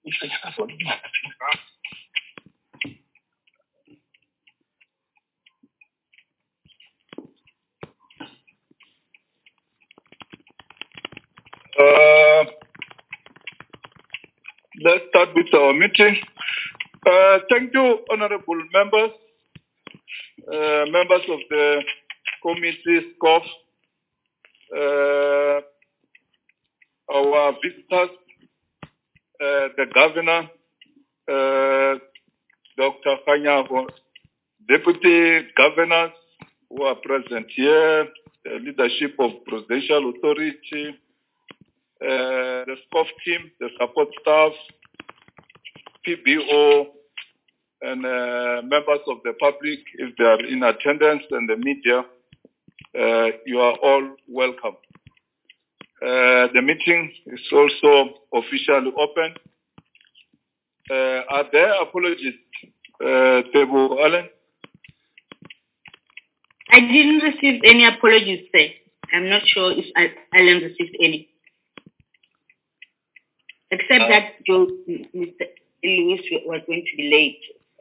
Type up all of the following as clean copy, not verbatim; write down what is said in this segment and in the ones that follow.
Let's start with our meeting. Thank you, honorable members, members of the committee, SCOF, our visitors, the governor, Dr. Khanyago, deputy governors who are present here, the leadership of Presidential Authority, the SCOF team, the support staff, PBO, and members of the public, if they are in attendance, and the media, you are all welcome. The meeting is also officially open. Are there apologies, Tebo Allen? I didn't receive any apologies, sir. I'm not sure if Alan received any. Except that Mr. Lewis was going to be late.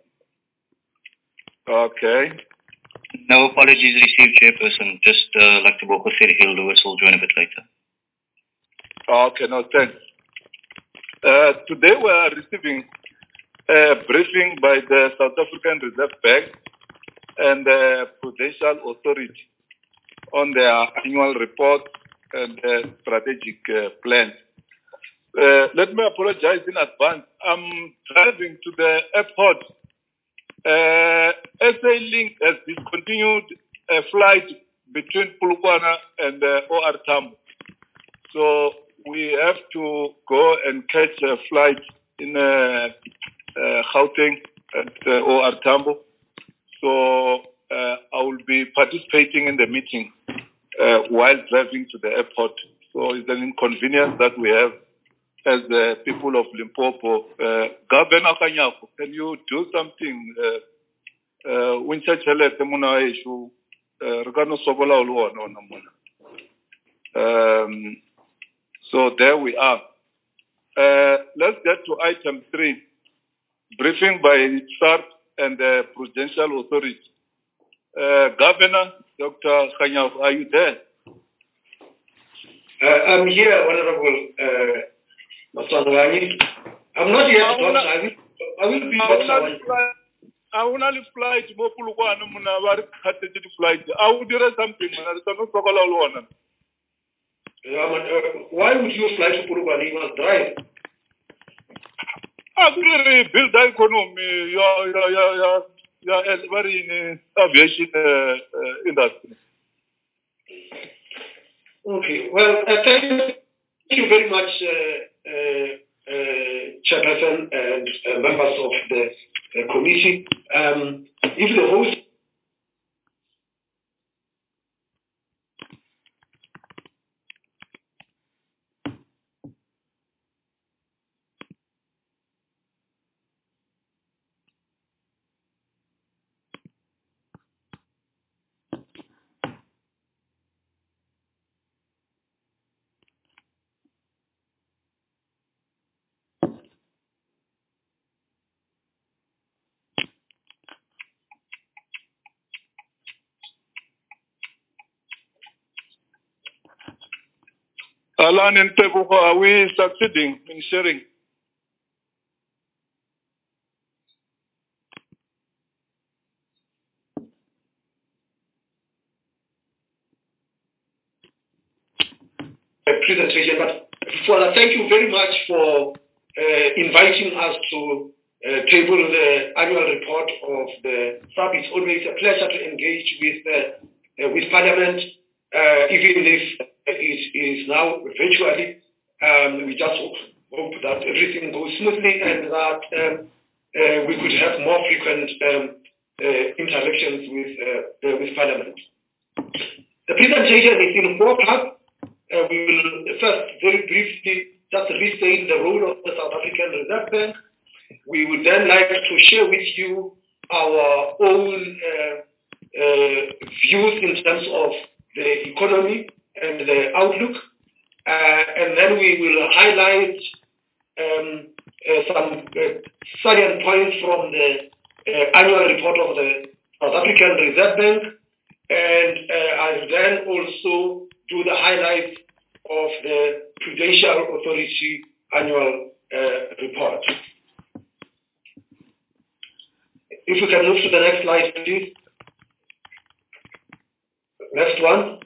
Okay. No apologies received, Chairperson. Just like the Boko said, Lewis will join a bit later. Okay, no, thanks. Today we are receiving a briefing by the South African Reserve Bank and the Prudential Authority on their annual report and strategic plan. Let me apologize in advance. I'm driving to the airport. SA Link has discontinued a flight between Polokwane and OR Tambo. So we have to go and catch a flight in Gauteng at OR Tambo. So I will be participating in the meeting while driving to the airport. So it's an inconvenience that we have as the people of Limpopo. Governor Khanyago, can you do something? So there we are. Let's get to item 3. Briefing by SARP and the Prudential Authority. Governor, Dr. Khanyago, are you there? I'm here, Honorable Maswangani. I'm not yet to I will be I will not fly to Mopuluan, flight. I will do something. Why would you fly to Puluan? You must drive. I will build the economy. You're very in aviation industry. Okay. Well, thank you very much, Chairperson and members of the committee. If the host Alan and Tebuko, are we succeeding in sharing? presentation, but thank you very much for inviting us to table the annual report of the SARP. It's always a pleasure to engage with Parliament, even if it is now virtually. We just hope that everything goes smoothly and that we could have more frequent interactions with Parliament. The presentation is in 4 parts. We will first very briefly just restate the role of the South African Reserve Bank. We would then like to share with you our own views in terms of the economy and the outlook. And then we will highlight some salient points from the annual report of the South African Reserve Bank, and I'll then also do the highlights of the Prudential Authority annual report. If you can move to the next slide, please. Next one.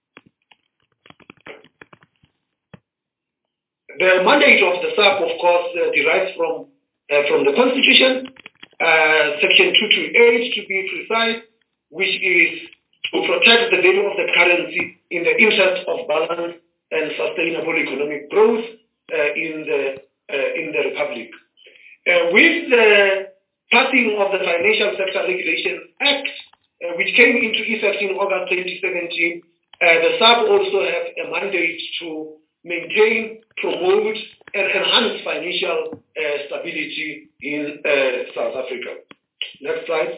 The mandate of the SARB, of course, derives from the Constitution, Section 228 to be precise, which is to protect the value of the currency in the interest of balanced and sustainable economic growth in the Republic. With the passing of the Financial Sector Regulation Act, which came into effect in August 2017, the SARB also have a mandate to maintain, promote, and enhance financial stability in South Africa. Next slide.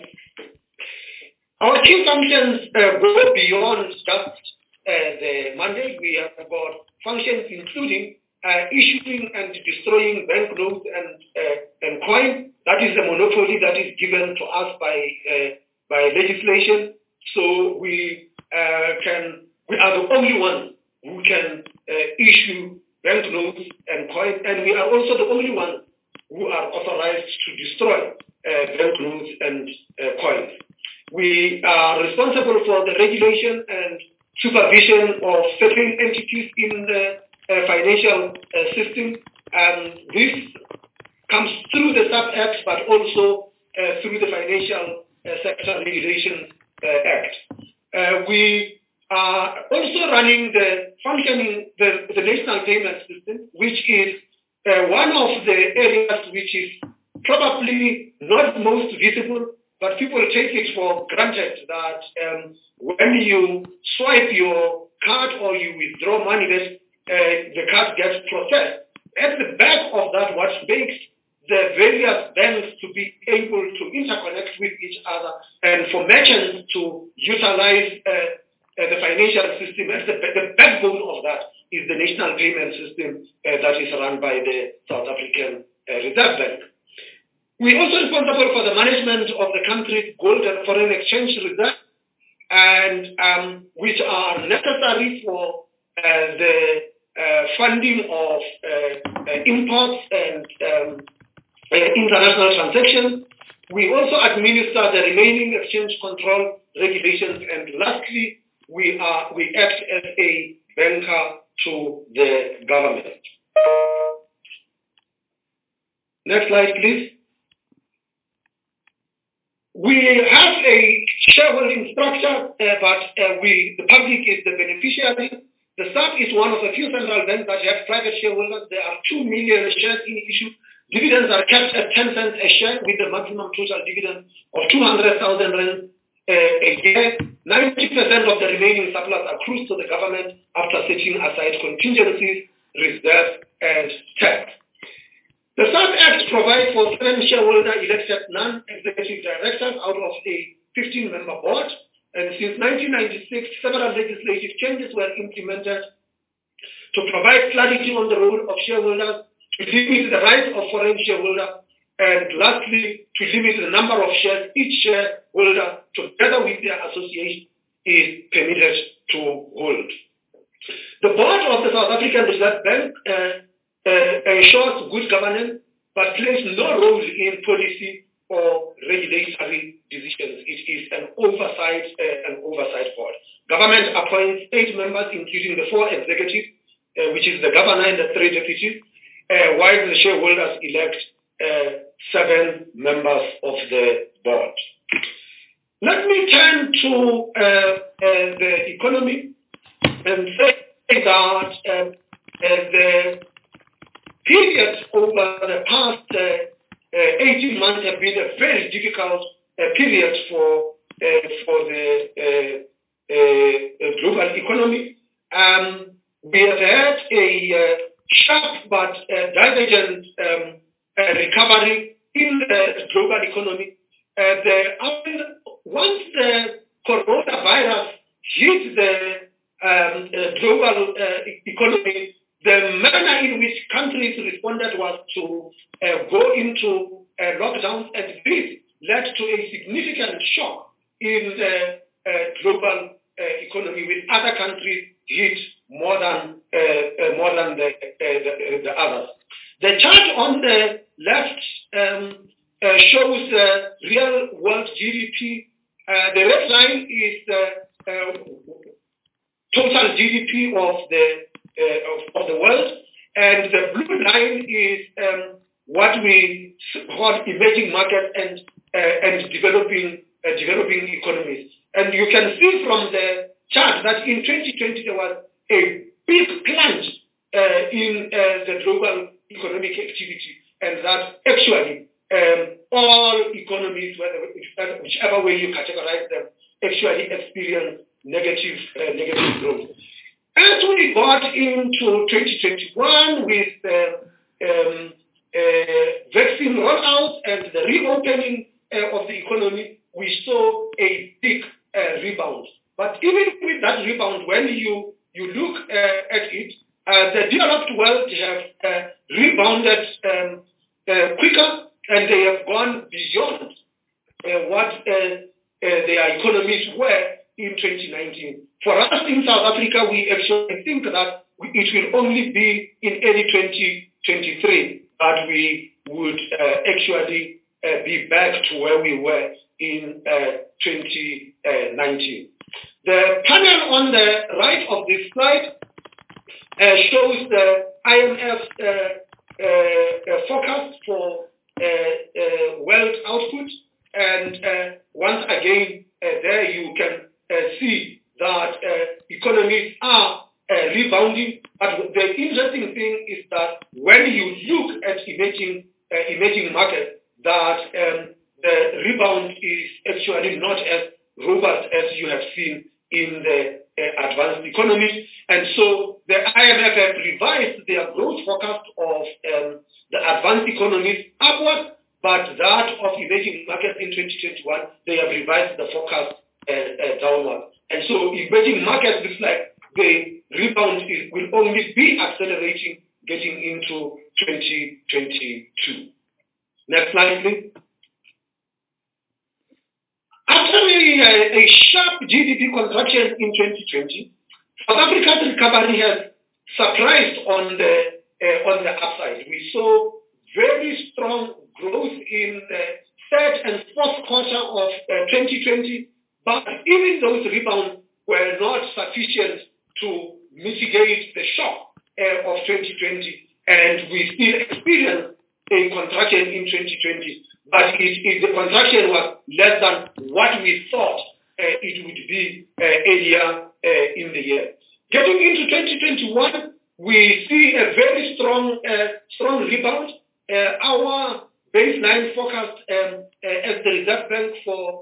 Our key functions go beyond just the mandate. We have got functions including issuing and destroying banknotes and coin. That is a monopoly that is given to us by legislation. So we are the only ones who can issue banknotes and coin, and we are also the only ones who are authorized to destroy banknotes and coins. We are responsible for the regulation and supervision of certain entities in the financial system. This comes through the SARB Act, but also through the Financial Sector Regulation Act. We are also running the National Payment System, which is one of the areas which is probably not most visible, but people take it for granted that when you swipe your card or you withdraw money, the card gets processed. At the back of that, what makes the various banks to be able to interconnect with each other and for merchants to utilize the financial system, as the backbone of that is the national payment system that is run by the South African Reserve Bank. We're also responsible for the management of the country's gold and foreign exchange reserves, and which are necessary for the funding of imports and international transactions. We also administer the remaining exchange control regulations, and lastly, we act as a banker to the government. Next slide, please. We have a shareholding structure, but the public is the beneficiary. The SARB is one of the few central banks that have private shareholders. There are 2 million shares in issue. Dividends are kept at 10 cents a share with the maximum total dividend of 200,000 rand a year. 90% of the remaining surplus accrues to the government after setting aside contingencies, reserves, and tax. The SARB Act provides for 7 shareholder-elected non-executive directors out of a 15-member board. And since 1996, several legislative changes were implemented to provide clarity on the role of shareholders, to limit the rights of foreign shareholders, and lastly, to limit the number of shares each shareholder, together with their association, is permitted to hold. The board of the South African Reserve Bank ensures good governance, but plays no role in policy or regulatory decisions. It is an oversight board. Government appoints 8 members, including the 4 executives, which is the governor and the 3 deputies, while the shareholders elect 7 members of the board. Let me turn to the economy and say that the period over the past 18 months have been a very difficult period for the global economy. We have had a sharp but divergent recovery in the global economy. Once the coronavirus hit the global economy, the manner in which countries countries responded was to go into lockdowns, and this led to a significant shock in the global economy, with other countries hit more than the others. The chart on the left shows the real world GDP. The red line is the total GDP of the world, and the blue line is what we call emerging markets and developing economies. And you can see from the chart that in 2020 there was a big plunge in the global economic activity, and that actually all economies, whichever way you categorize them, actually experience negative growth. As we got into 2021 with vaccine rollout and the reopening of the economy, we saw a big rebound. But even with that rebound, when you look at it, the developed world have rebounded quicker, and they have gone beyond what their economies were in 2019. For us in South Africa, we actually think that it will only be in early 2023 that we would actually be back to where we were in 2019. The panel on the right of this slide shows the IMF forecast for world output, and once again there you can see that economies are rebounding. But the interesting thing is that when you look at emerging markets, that the rebound is actually not as robust as you have seen in the advanced economies. And so the IMF have revised their growth forecast of the advanced economies upward, but that of emerging markets in 2021, they have revised the forecast downward. And so emerging markets looks like the rebound will only be accelerating getting into 2022. Next slide, please. After a sharp GDP contraction in 2020, South Africa's recovery has surprised on the upside. We saw very strong growth in the third and fourth quarter of 2020, but even those rebounds were not sufficient to mitigate the shock of 2020, and we still experienced a contraction in 2020. But the contraction was less than what we thought it would be earlier in the year. Getting into 2021, we see a very strong rebound. Our baseline forecast as the Reserve Bank for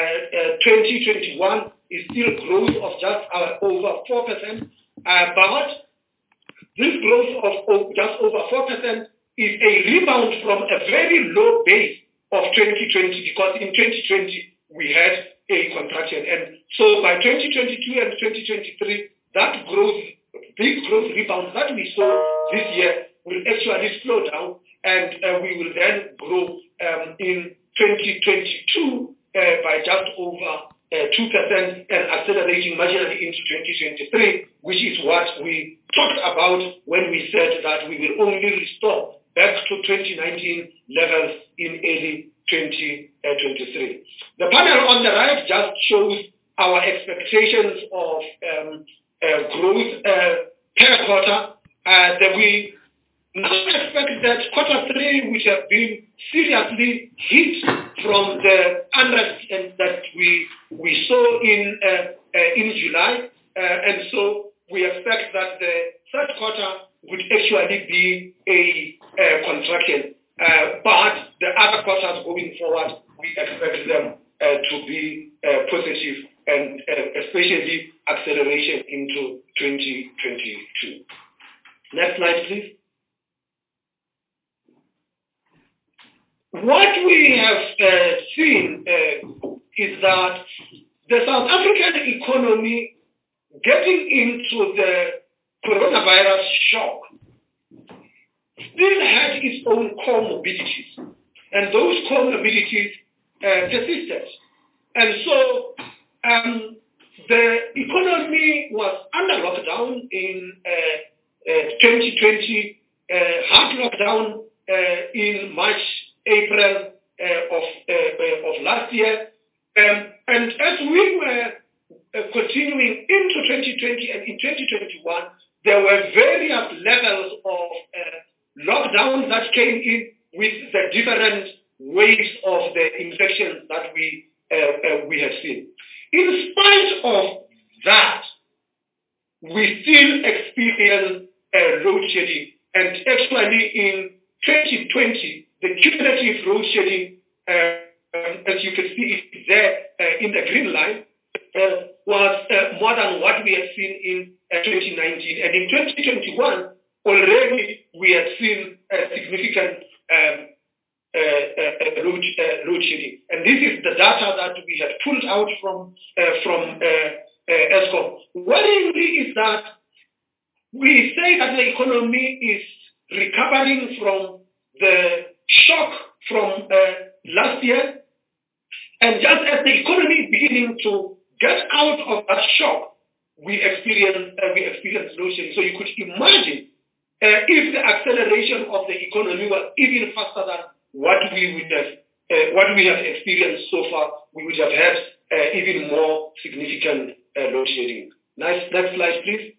2021 is still growth of just over 4%. But this growth of just over 4% is a rebound from a very low base of 2020, because in 2020 we had a contraction. And so by 2022 and 2023, that big growth rebound that we saw this year will actually slow down, and we will then grow in 2022 by just over 2% and accelerating marginally into 2023, which is what we talked about when we said that we will only restore back to 2019 levels in early 2023. The panel on the right just shows our expectations of growth per quarter. That we now expect that quarter three, which have been seriously hit from the unrest that we saw in July, and so we expect that the third quarter would actually be a contraction. But the other quarters going forward, we expect them to be positive, and especially acceleration into 2022. Next slide, please. What we have seen is that the South African economy getting into the coronavirus shock still had its own comorbidities. And those comorbidities persisted. And so the economy was under lockdown in 2020, hard lockdown in March, April of last year. And as we were continuing into 2020 and in 2021, there were various levels of lockdown that came in with the different waves of the infections that we have seen. In spite of that, we still experience load shedding. And actually in 2020, the cumulative load shedding, as you can see it there in the green line, was more than what we had seen in 2019. And in 2021, already we had seen a significant load shedding. And this is the data that we had pulled out from Eskom. Worryingly is that we say that the economy is recovering from the shock from last year. And just as the economy is beginning to get out of that shock, we experience load shedding. So you could imagine if the acceleration of the economy was even faster than what we have experienced so far, we would have had even more significant load shedding. Next slide, please.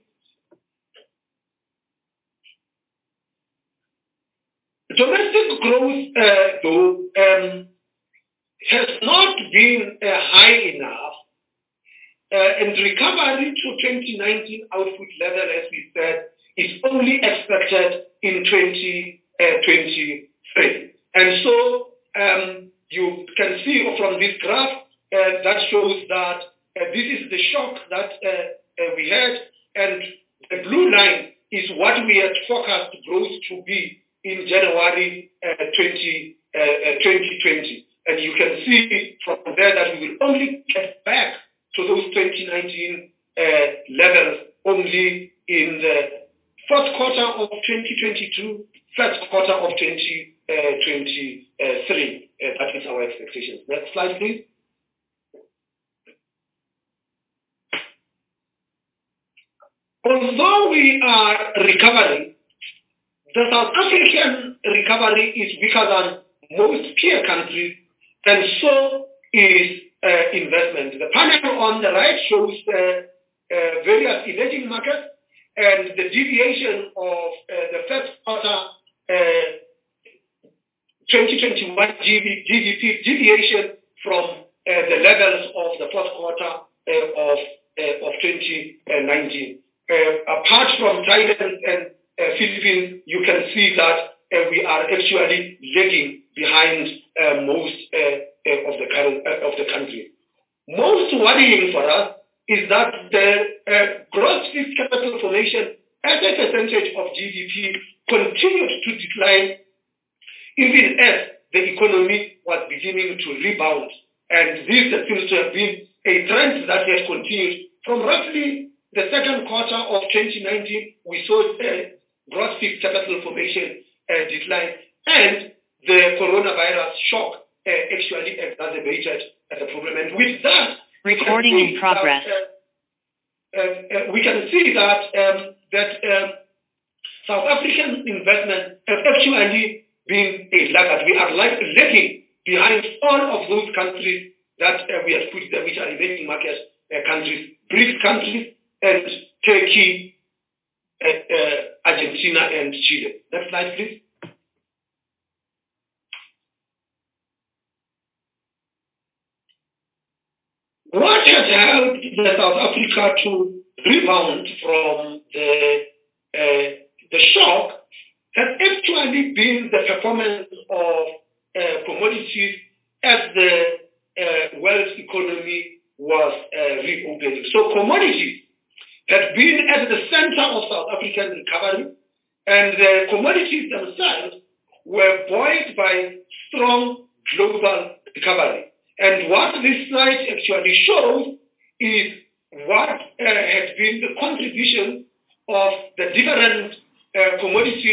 Domestic growth, though, has not been high enough, and recovery to 2019 output level, as we said, is only expected in 2023. And so you can see from this graph that shows that this is the shock that we had, and the blue line is what we had forecast growth to be in January 2020. And you can see from there that we will only get back to those 2019 levels only in the first quarter of 2022, first quarter of 2023. That is our expectations. Next slide, please. Although we are recovering, the South African recovery is weaker than most peer countries, and so is investment. The panel on the right shows various emerging markets and the deviation of the first quarter 2021 GDP deviation from the levels of the first quarter of 2019. Apart from Thailand and Philippines, you can see that we are actually lagging behind most of the country. Most worrying for us is that the gross fixed capital formation as a percentage of GDP continued to decline even as the economy was beginning to rebound. And this seems to have been a trend that has continued from roughly the second quarter of 2019. We saw gross fixed capital formation decline, and the coronavirus shock actually exacerbated the problem. And with that, recording in progress. We can see that South African investment has actually been a laggard. We are lagging behind all of those countries that we have put there, which are emerging market countries, BRICS countries, and Turkey, Argentina, and Chile. Next slide, please. What has helped South Africa to rebound from the shock has actually been the performance of commodities as the world economy was reopening. So commodities had been at the center of South African recovery, and the commodities themselves were buoyed by strong global recovery. And what this slide actually shows is what has been the contribution of the different commodities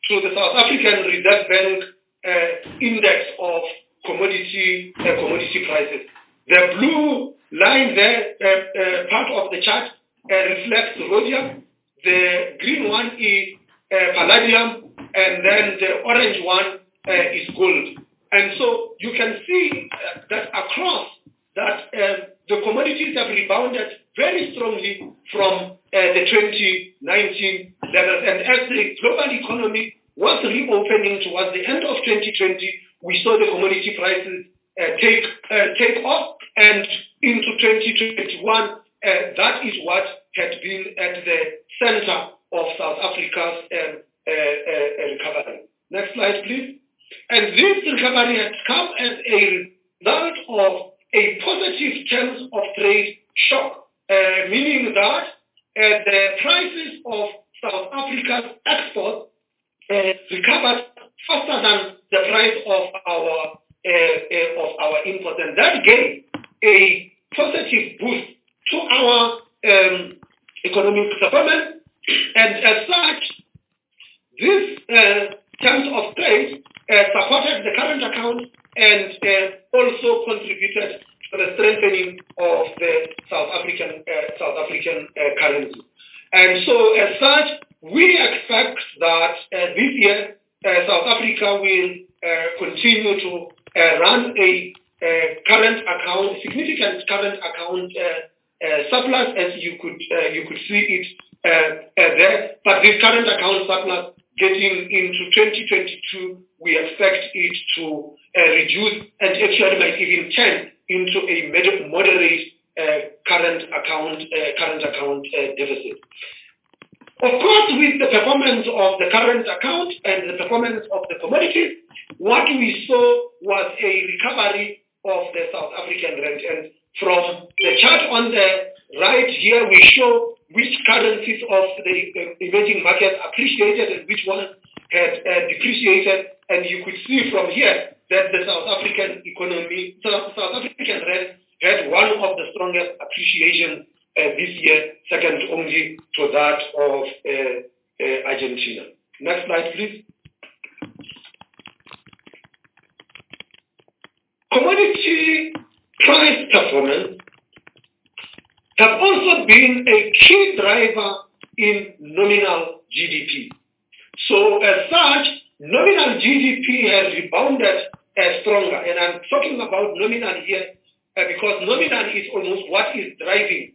to the South African Reserve Bank index of commodity prices. The blue line there, part of the chart, reflects rhodium. The green one is palladium, and then the orange one is gold. And so you can see that across that the commodities have rebounded very strongly from the 2019 levels. And as the global economy was reopening towards the end of 2020, we saw the commodity prices take off, and into 2021, that is what had been at the center of South Africa's recovery. Next slide, please. And this recovery has come as a result of a positive terms of trade shock, meaning that the prices of South Africa's exports recovered faster than the price of our imports, and that gave a positive boost to our economic performance. And as such, this terms of trade supported the current account and also contributed to the strengthening of the South African currency. And so, as such, we expect that this year South Africa will continue to run a significant current account surplus, as you could see it there. But this current account surplus, getting into 2022, we expect it to reduce and actually might even turn into a moderate current account deficit. Of course, with the performance of the current account and the performance of the commodities, what we saw was a recovery of the South African rand. And from the chart on the right here, we show which currencies of the emerging markets appreciated and which ones had depreciated. And you could see from here that the South African rand had one of the strongest appreciations this year, second only to that of Argentina. Next slide, please. Commodity price performance have also been a key driver in nominal GDP. So as such, nominal GDP has rebounded stronger. And I'm talking about nominal here because nominal is almost what is driving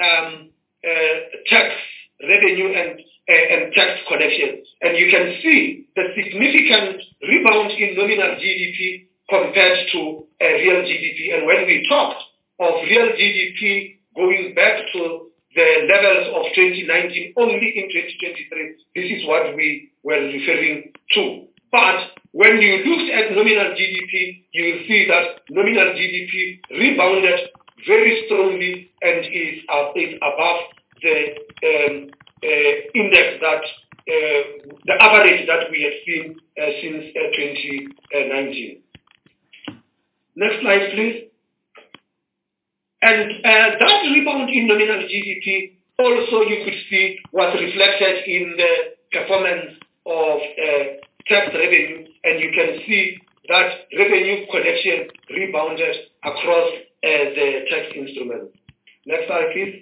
tax revenue and tax collection. And you can see the significant rebound in nominal GDP compared to real GDP. And when we talked of real GDP going back to the levels of 2019 only in 2023, this is what we were referring to. But when you looked at nominal GDP, you will see that nominal GDP rebounded very strongly and is above the index that the average that we have seen since 2019. Next slide, please. And that rebound in nominal GDP also, you could see, was reflected in the performance of tax revenue, and you can see that revenue collection rebounded across the tax instruments. Next slide, please.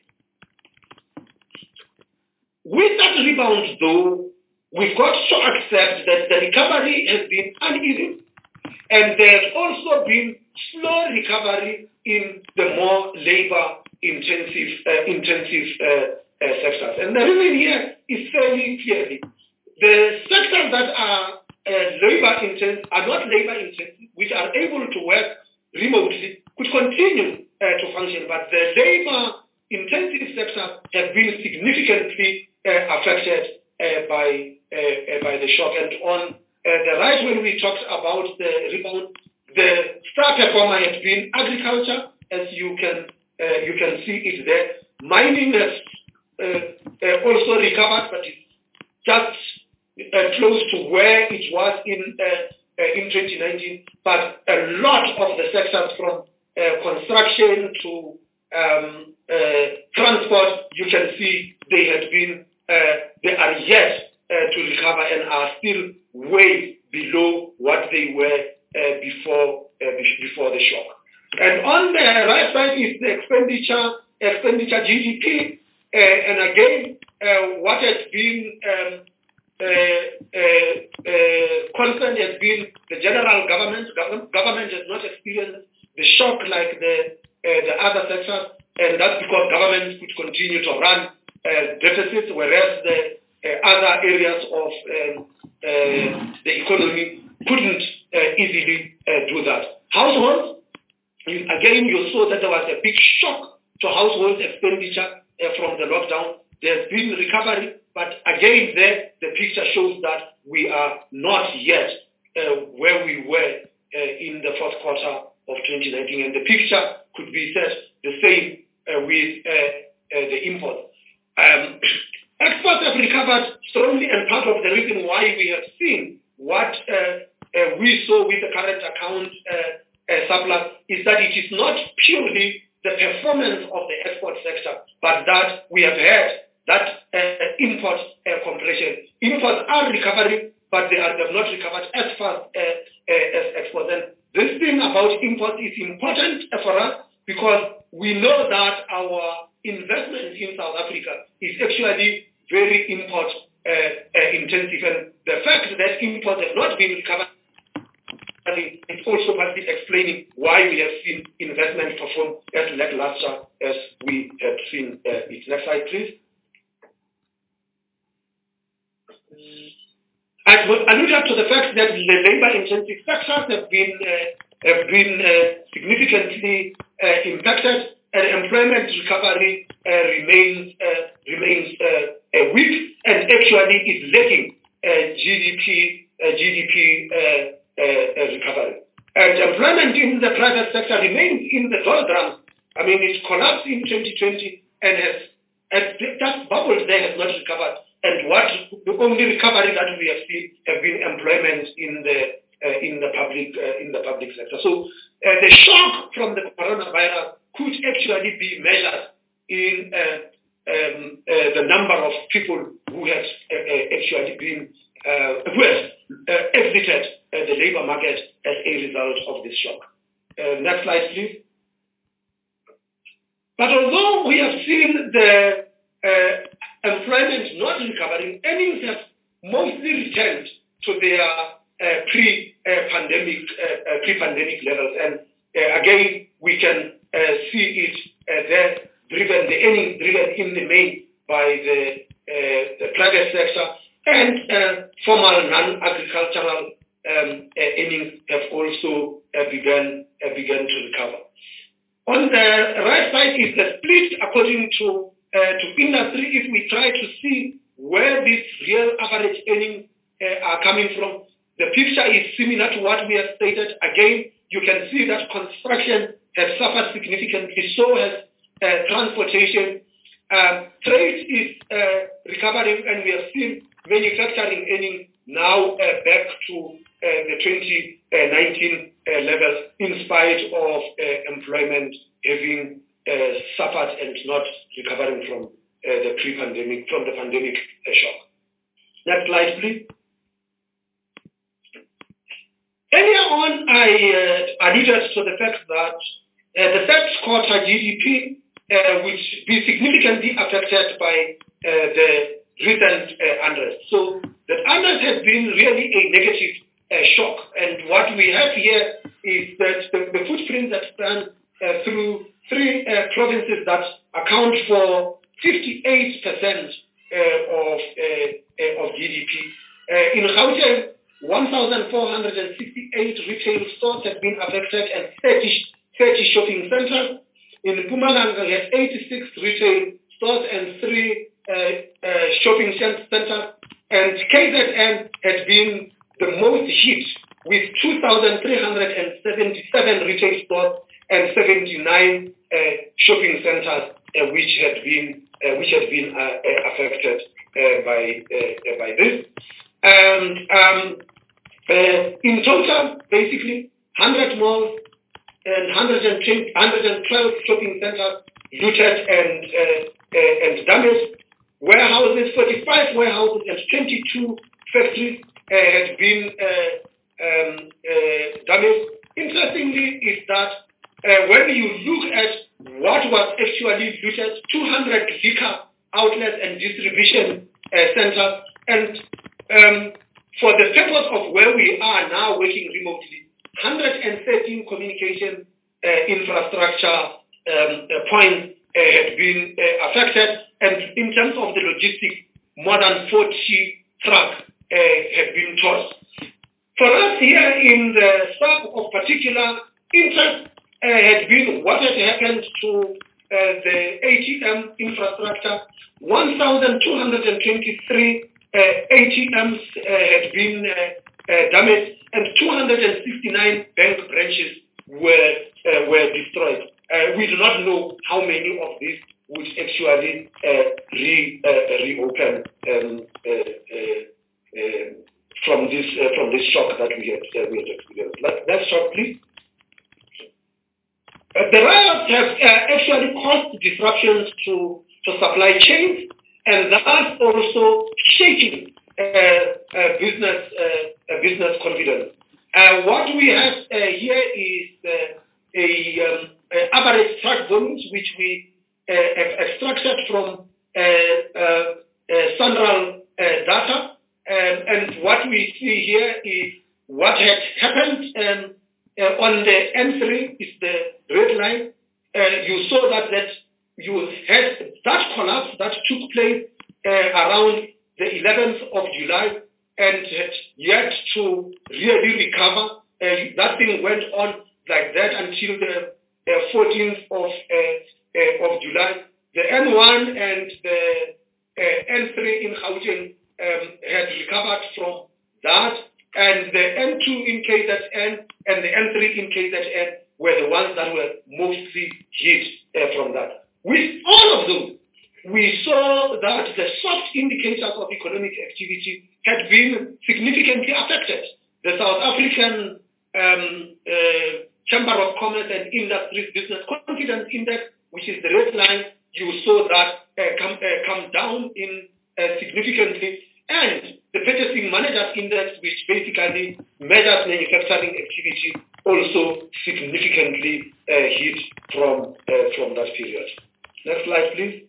With that rebound, though, we've got to accept that the recovery has been uneven, and there's also been slow recovery in the more labor-intensive sectors. And the reason here is fairly clearly. The sectors that are not labor-intensive, which are able to work remotely, could continue to function, but the labor-intensive sectors have been significantly affected by the shock. And on the right, when we talked about the rebound, the star performer has been agriculture, as you can see it there. Mining has also recovered, but it's just close to where it was in 2019. But a lot of the sectors, from construction to transport, you can see they are yet to recover and are still way below what they were before the shock. And on the right side is the expenditure GDP, and again, what has been constant has been the general government. Government has not experienced the shock like the other sectors, and that's because government could continue to run deficits, whereas the other areas of the economy couldn't easily do that. Households, again, you saw that there was a big shock to household expenditure from the lockdown. There's been recovery, but again, there the picture shows that we are not yet where we were in the fourth quarter of 2019, and the picture could be said the same with the imports. Exports have recovered strongly, and part of the reason why we have seen what we saw with the current account surplus is that it is not purely the performance of the export sector, but that we have had that import compression. Imports are recovering, but they have not recovered as fast as exports. And this thing about imports is important for us because we know that our investment in South Africa is actually very import intensive, and the fact that imports have not been recovered is also partly explaining why we have seen investment perform as lackluster as we have seen it. Next slide, please. I alluded to the fact that the labor-intensive sectors have been significantly impacted, and employment recovery remains weak, and actually is lagging GDP recovery. And employment in the private sector remains in the doldrums. I mean, it collapsed in 2020 and that bubble there has not recovered. And the only recovery that we have seen have been employment in the public sector. So the shock from the coronavirus could actually be measured in the number of people who have actually been who have exited the labor market as a result of this shock. Next slide, please. But although we have seen the employment not recovering, earnings have mostly returned to their pre-pandemic levels. And again, we can see it there, the earnings driven in the main by the private sector, and formal non-agricultural earnings have also begun to recover. On the right side is the split according to industry. If we try to see where these real average earnings are coming from, the picture is similar to what we have stated. Again, you can see that construction has suffered significantly, so has transportation. Trade is recovering, and we have seen manufacturing earnings now back to the 2019 levels, in spite of employment having suffered and not recovering from the pandemic shock. Next slide, please. Earlier on, I alluded to the fact that the third quarter GDP would be significantly affected by the recent unrest. So the unrest has been really a negative shock, and what we have here is that the footprint that spans through three provinces that account for 58% of GDP. In Gauteng, 1,468 retail stores have been affected and 30 shopping centers. In Mpumalanga, we have 86 retail stores and 3 shopping centers. And KZN has been the most hit with 2,377 retail stores and 79 shopping centers which had been affected by this. In total, basically, 100 malls and 112 shopping centers looted and damaged. warehouses, 45 warehouses and 22 factories had been damaged. Interestingly is that when you look at what was actually looted, 200 liquor outlets and distribution centers, and for the purpose of where we are now working remotely, 113 communication infrastructure points had been affected, and in terms of the logistics, more than 40 trucks had been tossed. For us here in the sub of particular interest had been what had happened to the ATM infrastructure. 1,223 ATMs had been damaged, and 269 bank branches were destroyed. We do not know how many of these would actually reopen from this shock that we had experienced. Next shot, please. The riots have actually caused disruptions to supply chains, and thus also shaking business confidence. What we have here is average truck volumes, which we extracted from Central data, and what we see here is what had happened on the N3 is the red line. You saw that you had that collapse that took place around the 11th of July and had yet to really recover. That thing went on like that until the 14th of July. The N1 and the N3 in Gauteng had recovered from that, and the N2 in KZN and the N3 in KZN were the ones that were mostly hit from that. With all of them, we saw that the soft indicators of economic activity had been significantly affected. The South African Chamber of Commerce and Industries Business Confidence Index, which is the red line, you saw that come down in significantly, and the Purchasing Managers Index, which basically measures manufacturing activity, also significantly hit from that period. Next slide, please.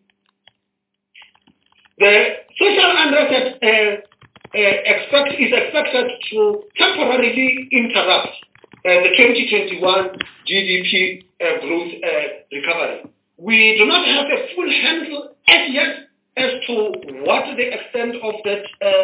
The social unrest is expected to temporarily interrupt the 2021 GDP growth recovery. We do not have a full handle as yet as to what the extent of that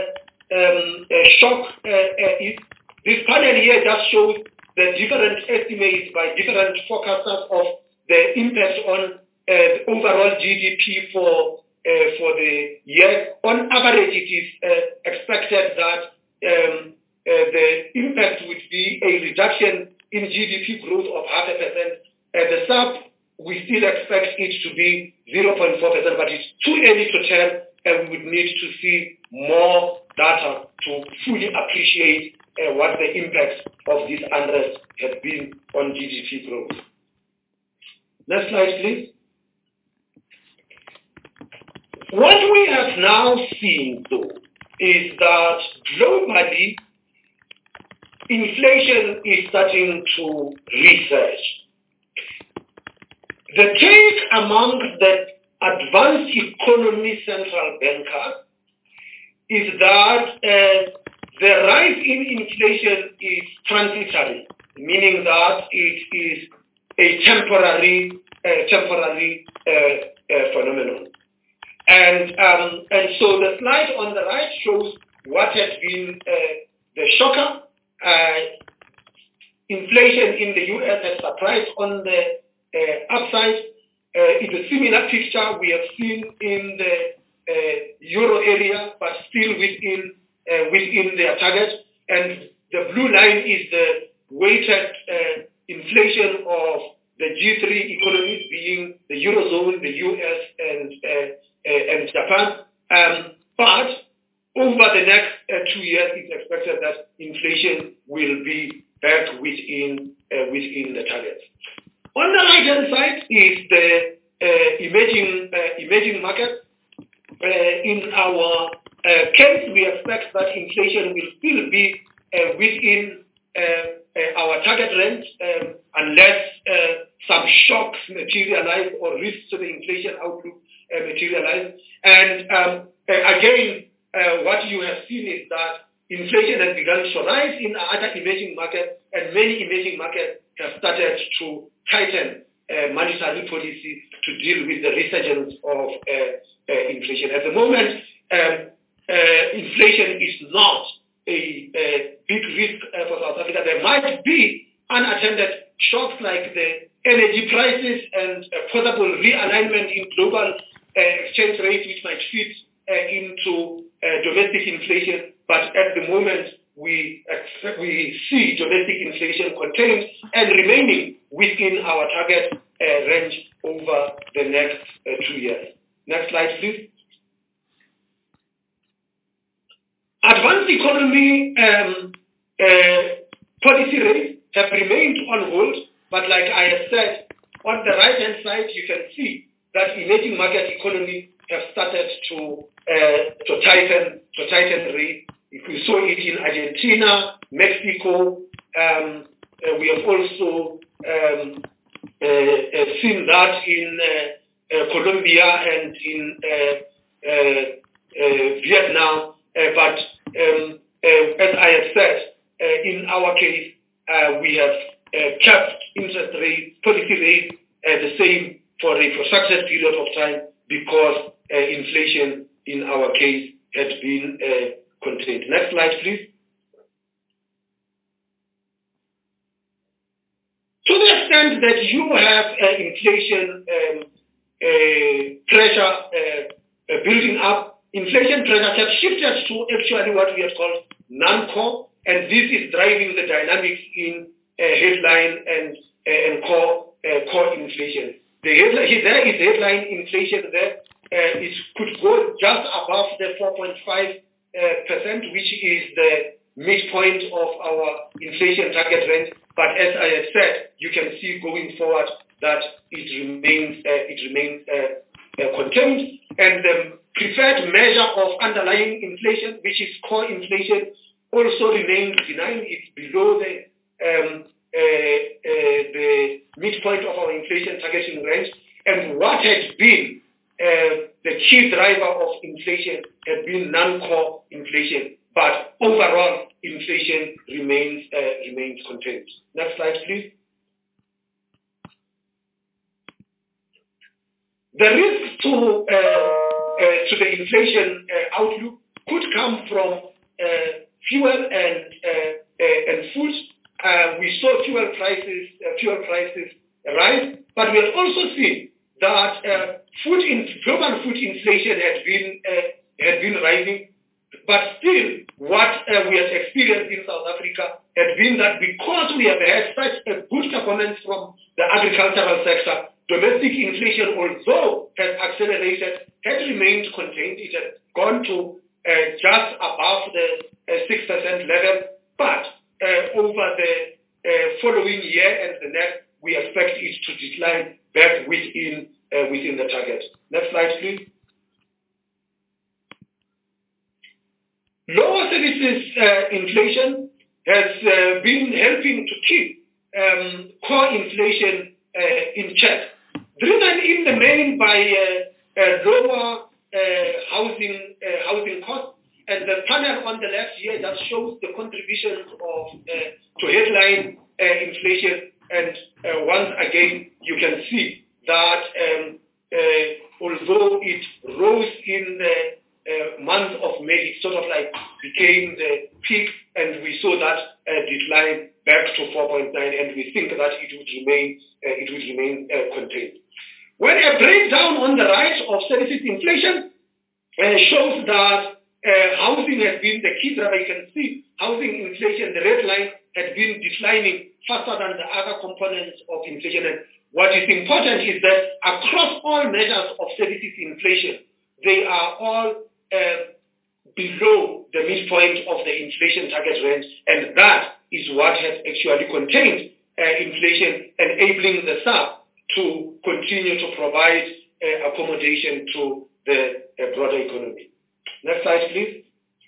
shock is. This panel here just shows the different estimates by different forecasters of the impact on the overall GDP for the year. On average, it is expected that the impact would be a reduction in GDP growth of 0.5%. The sub, we still expect it to be 0.4%, but it's too early to tell, and we would need to see more data to fully appreciate what the impact of this unrest has been on GDP growth. Next slide, please. What we have now seen, though, is that globally, inflation is starting to resurge. The take among the advanced economy central bankers is that the rise in inflation is transitory, meaning that it is a temporary phenomenon. And so the slide on the right shows what has been the shocker. Inflation in the U.S. has surprised on the upside. It's a similar picture we have seen in the euro area, but still within their target. And the blue line is the weighted inflation of the G3 economies, being the Eurozone, the US, and Japan. But over the next 2 years, it's expected that inflation will be back within the target. On the right-hand side is the emerging market. in our case, we expect that inflation will still be within our target range unless some shocks materialize or risks to the inflation outlook materialize. And again, what you have seen is that inflation has begun to rise in other emerging markets, and many emerging markets have started to tighten monetary policy to deal with the resurgence of inflation. At the moment, inflation is not a big risk for South Africa. There might be unattended shocks like the energy prices and possible realignment in global exchange rates, which might fit into domestic inflation. But at the moment, we see domestic inflation contained and remaining within our target range over the next 2 years. Next slide, please. Advanced economy policy rates have remained on hold, but like I have said, on the right-hand side, you can see that emerging market economies have started to tighten rates. We saw it in Argentina, Mexico. We have also seen that in Colombia and in Vietnam. But as I have said, in our case, we have kept interest rates, policy rates the same for a protracted period of time because inflation in our case had been contained. Next slide, please. To the extent that you have inflation pressure building up, inflation pressures have shifted to actually what we have called non-core, and this is driving the dynamics in headline and core inflation. There is headline inflation there. It could go just above the 4.5%, which is the midpoint of our inflation target range. But as I have said, you can see going forward that it remains contained. And the preferred measure of underlying inflation, which is core inflation, also remains benign. It's below the midpoint of our inflation targeting range. And what has been the key driver of inflation has been non-core inflation, but overall inflation remains contained. Next slide, please. The risks to the inflation outlook could come from fuel and food. We saw fuel prices rise, but we have also seen that global food inflation has been rising. But still, what we have experienced in South Africa has been that because we have had such a good performance from the agricultural sector, domestic inflation, although has accelerated, has remained contained. It has gone to just above the 6% level. But over the following year and the next, we expect it to decline back within the target. Next slide, please. Lower services inflation has been helping to keep core inflation in check, driven in the main by lower housing costs. And the panel on the left here that shows the contributions to headline inflation. And once again, you can see that although it rose in the month of May, it sort of like became the peak, and we saw that decline back to 4.9, and we think that it would remain contained. When a breakdown on the right of services inflation shows that housing has been the key driver. You can see housing inflation, the red line, has been declining faster than the other components of inflation. And what is important is that across all measures of services inflation, they are all below the midpoint of the inflation target range, and that is what has actually contained inflation, enabling the SARB to continue to provide accommodation to the broader economy. Next slide, please.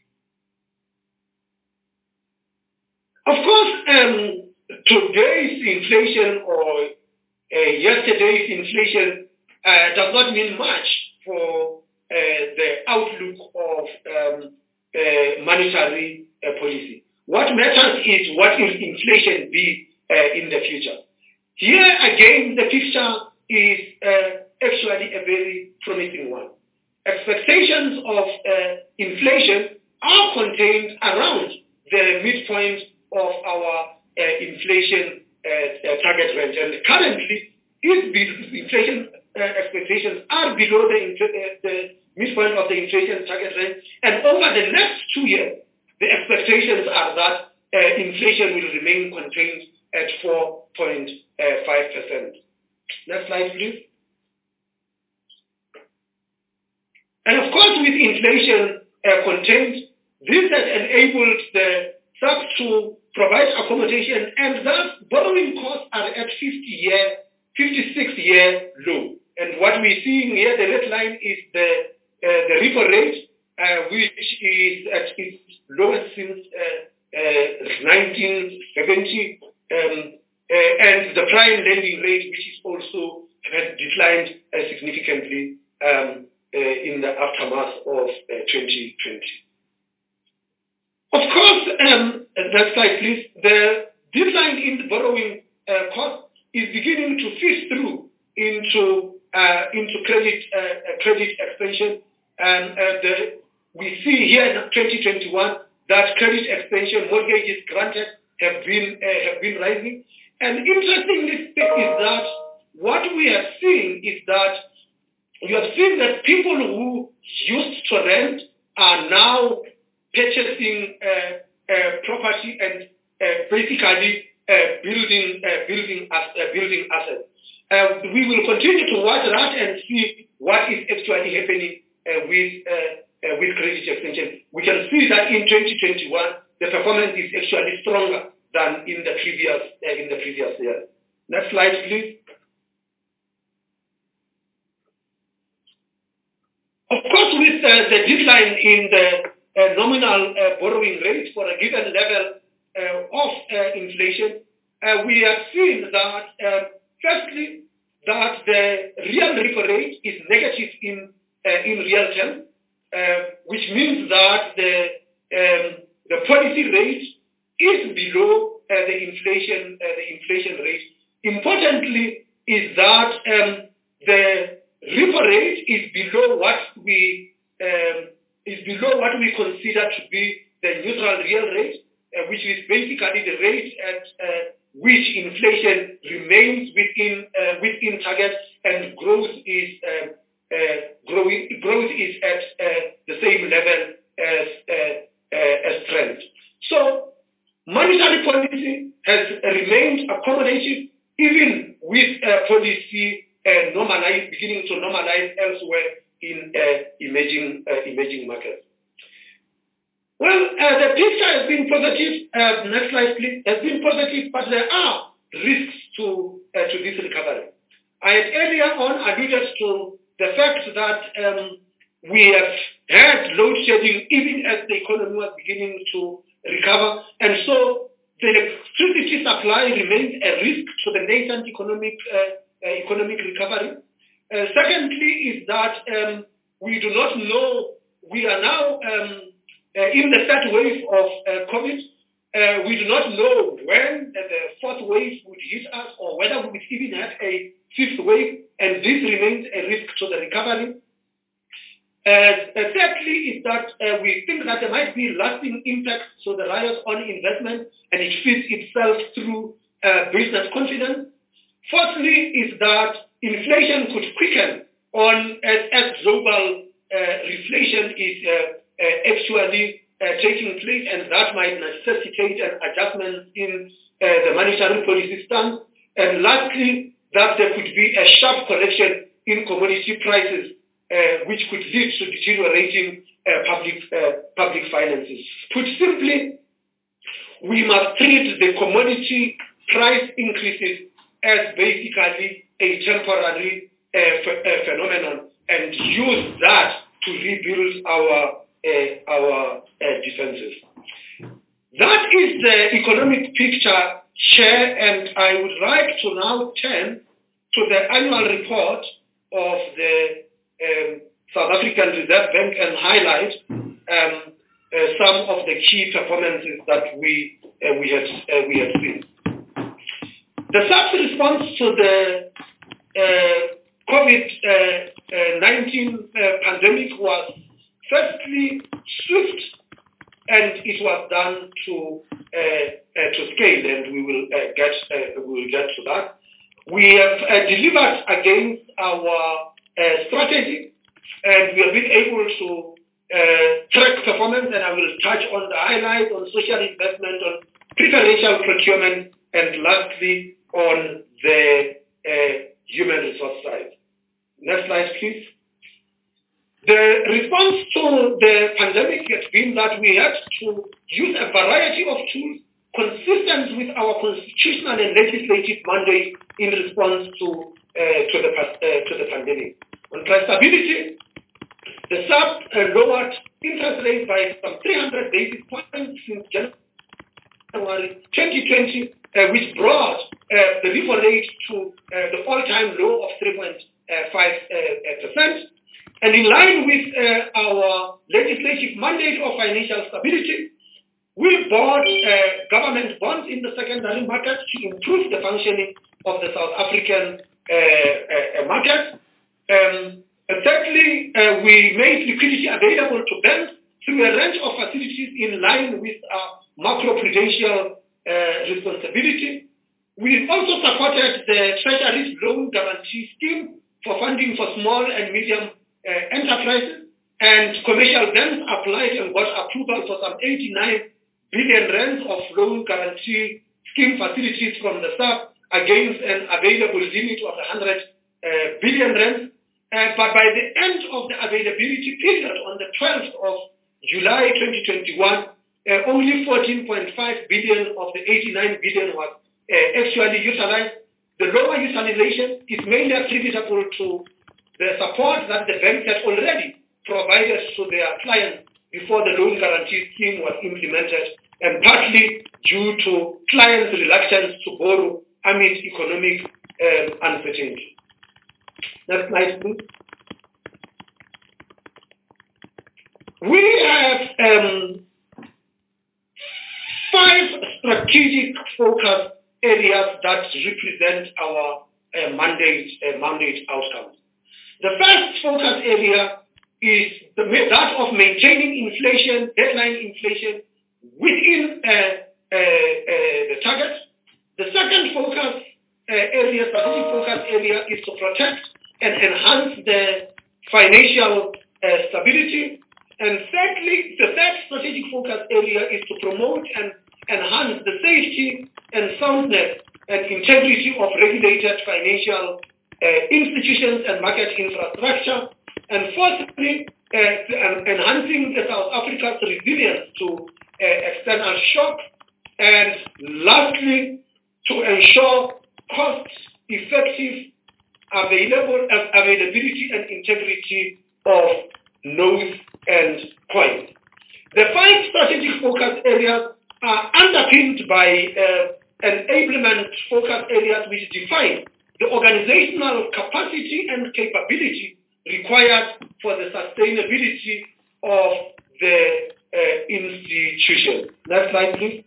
Of course, today's inflation or yesterday's inflation does not mean much for the outlook of monetary policy. What matters is what will inflation be in the future. Here again, the picture is actually a very promising one. Expectations of inflation are contained around the midpoint of our inflation target range. And currently, inflation expectations are below the midpoint of the inflation target range. And over the next 2 years, the expectations are that inflation will remain contained at 4.5%. Next slide, please. And of course, with inflation contained, this has enabled the SARB to provide accommodation, and thus borrowing costs are at 56-year low. And what we're seeing here, the red line is the repo rate, which is at its lowest since 1970, and the prime lending rate, which is also has declined significantly in the aftermath of 2020. Of course, next slide, please. The decline in the borrowing cost is beginning to feed through into credit expansion, and we see here in 2021 that credit expansion mortgages granted have been rising. And interestingly is that what we have seen is that you have seen that people who used to rent are now purchasing property and basically building assets. We will continue to watch that and see what is actually happening with credit extension. We can see that in 2021 the performance is actually stronger than in the previous year. Next slide, please. Of course, with the decline in the nominal borrowing rate for a given level of inflation, we have seen that firstly that the real repo rate is negative in real terms, which means that the policy rate is below the inflation rate. Importantly, is that the repo rate is below what we consider to be the neutral real rate, which is basically the rate at which inflation remains within target and growth is at the same level as trend. So monetary policy has remained accommodative even with policy beginning to normalize elsewhere in emerging markets. Well, the picture has been positive. Next slide, please. Has been positive, but there are risks to this recovery. I had earlier on alluded to the fact that we have had load shedding even as the economy was beginning to recover, and so the electricity supply remains a risk to the nascent economic recovery. Secondly, is that we do not know. We are now in the third wave of COVID. We do not know when the fourth wave would hit us, or whether we would even have a fifth wave, and this remains a risk to the recovery. Thirdly, is that we think that there might be lasting impacts to the rise on investment, and it feeds itself through business confidence. Fourthly, is that inflation could quicken on as global reflation is actually taking place, and that might necessitate an adjustment in the monetary policy stance. And lastly, that there could be a sharp correction in commodity prices, which could lead to deteriorating public finances. Put simply, we must treat the commodity price increases as basically a temporary phenomenon, and use that to rebuild our defenses. That is the economic picture, Chair, and I would like to now turn to the annual report of the South African Reserve Bank and highlight some of the key performances that we had seen. The SAP's response to the COVID-19 pandemic was firstly swift, and it was done to scale, and we will get to that. We have delivered against our strategy, and we have been able to track performance, and I will touch on the highlights on social investment, on preferential procurement, and lastly on the human resource side. Next slide, please. The response to the pandemic has been that we had to use a variety of tools consistent with our constitutional and legislative mandate in response to the pandemic. On price stability, the SAP lowered interest rates by some 300 basis points since January 2020, which brought the repo rate to the all-time low of 3.5%. And in line with our legislative mandate of financial stability, we bought government bonds in the secondary market to improve the functioning of the South African market. Thirdly, we made liquidity available to banks through a range of facilities in line with our macroprudential responsibility. We also supported the Treasury's loan guarantee scheme for funding for small and medium enterprises, and commercial banks applied and got approval for some 89 billion rands of loan guarantee scheme facilities from the SAP against an available limit of 100 billion rands. But by the end of the availability period on the 12th of July 2021, only 14.5 billion of the 89 billion was actually utilized. The lower utilization is mainly attributable to the support that the banks had already provided to their clients before the loan guarantee scheme was implemented, and partly due to clients' reluctance to borrow amid economic uncertainty. Next slide, please. We have 5 strategic focus areas that represent our mandate outcomes. The first focus area is that of maintaining inflation, headline inflation, within the target. The second strategic focus area is to protect and enhance the financial stability. And thirdly, the third strategic focus area is to promote and enhance the safety and soundness and integrity of regulated financial institutions and market infrastructure. And fourthly, enhancing the South Africa's resilience to external shock. And lastly, to ensure cost-effective availability and integrity of nodes and coins. The 5 strategic focus areas are underpinned by enablement focus areas which define the organizational capacity and capability required for the sustainability of the institution. Next slide, please.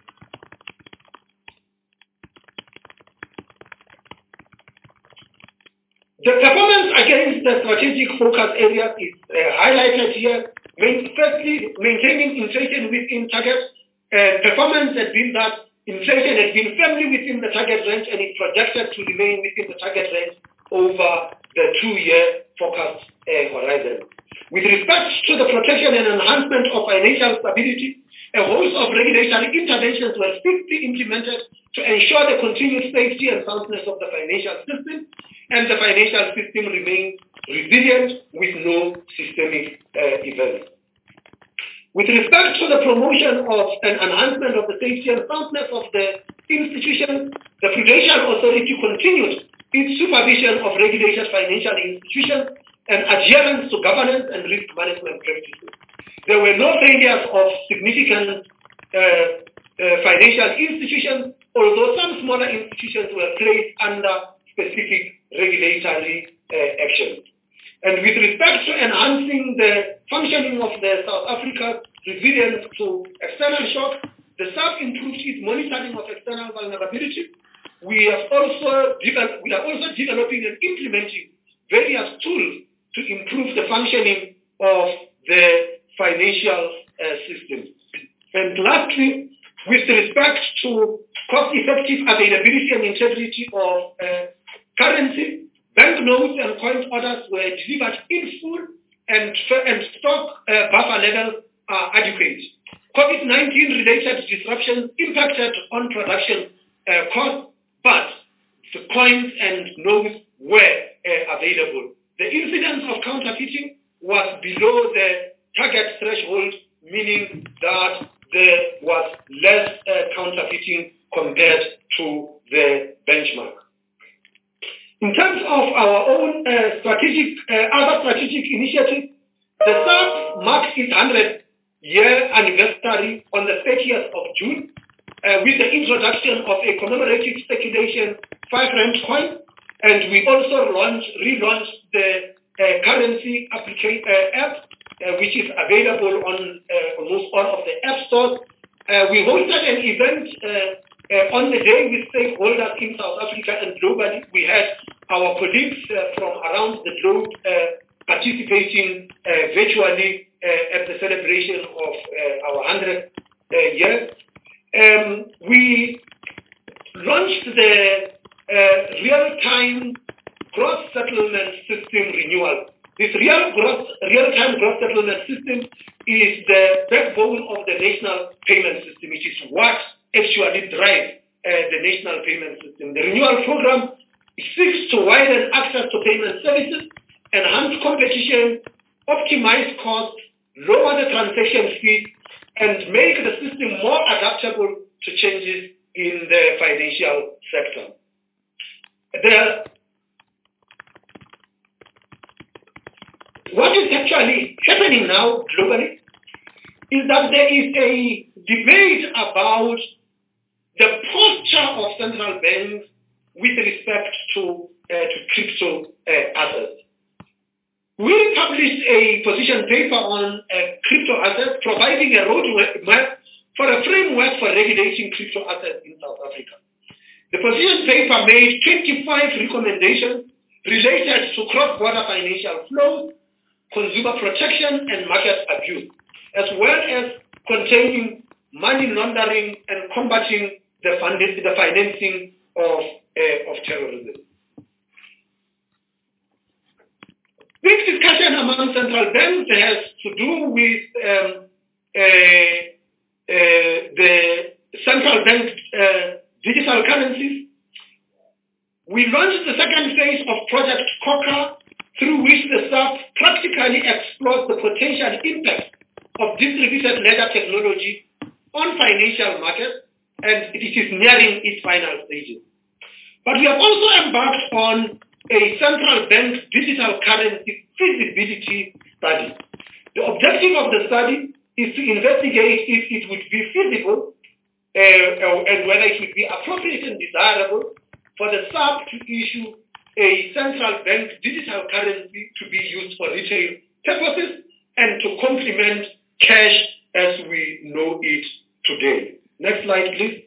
The performance against the strategic focus areas is highlighted here. Firstly, maintaining inflation within target. Performance has been that inflation has been firmly within the target range, and is projected to remain within the target range over the 2-year forecast horizon. With respect to the protection and enhancement of financial stability, a host of regulatory interventions were swiftly implemented to ensure the continued safety and soundness of the financial system, and the financial system remains resilient with no systemic events. With respect to the promotion of and enhancement of the safety and soundness of the institution, the Prudential Authority continued its supervision of regulated financial institutions and adherence to governance and risk management practices. There were no failures of significant financial institutions, although some smaller institutions were placed under specific regulatory action. And with respect to enhancing the functioning of the South Africa resilience to external shock, the SARB improved its monitoring of external vulnerability. We are also developing and implementing various tools to improve the functioning of the financial system. And lastly, with respect to cost-effective availability and integrity of currency, banknotes and coin orders were delivered in full and stock buffer levels are adequate. COVID-19 related disruptions impacted on production costs, but the coins and notes were available. The incidence of counterfeiting was below the target threshold, meaning that there was less counterfeiting compared to the benchmark. In terms of our own other strategic initiatives, the SARB marks its 100-year anniversary on the 30th of June with the introduction of a commemorative speculation 5 rand coin, and we also relaunched the currency application app, which is available on almost all of the app stores. We hosted an event on the day with stakeholders in South Africa and globally. We had our colleagues from around the globe participating virtually at the celebration of our 100th year. We launched the real-time gross settlement system renewal. This real-time gross settlement system is the backbone of the national payment system. It is what actually drives the national payment system. The renewal program seeks to widen access to payment services, enhance competition, optimize costs, lower the transaction fees, and make the system more adaptable to changes in the financial sector. What is actually happening now globally is that there is a debate about the posture of central banks with respect to crypto assets. We published a position paper on crypto assets, providing a roadmap for a framework for regulating crypto assets in South Africa. The position paper made 25 recommendations related to cross-border financial flows, consumer protection, and market abuse, as well as containing money laundering and combating the financing of terrorism. This discussion among central banks has to do with the central bank digital currencies. We launched the second phase of Project COCA, through which the SARB practically explores the potential impact of distributed ledger technology on financial markets, and it is nearing its final stages. But we have also embarked on a central bank digital currency feasibility study. The objective of the study is to investigate if it would be feasible and whether it would be appropriate and desirable for the SARB to issue a central bank digital currency to be used for retail purposes and to complement cash as we know it today. Next slide, please.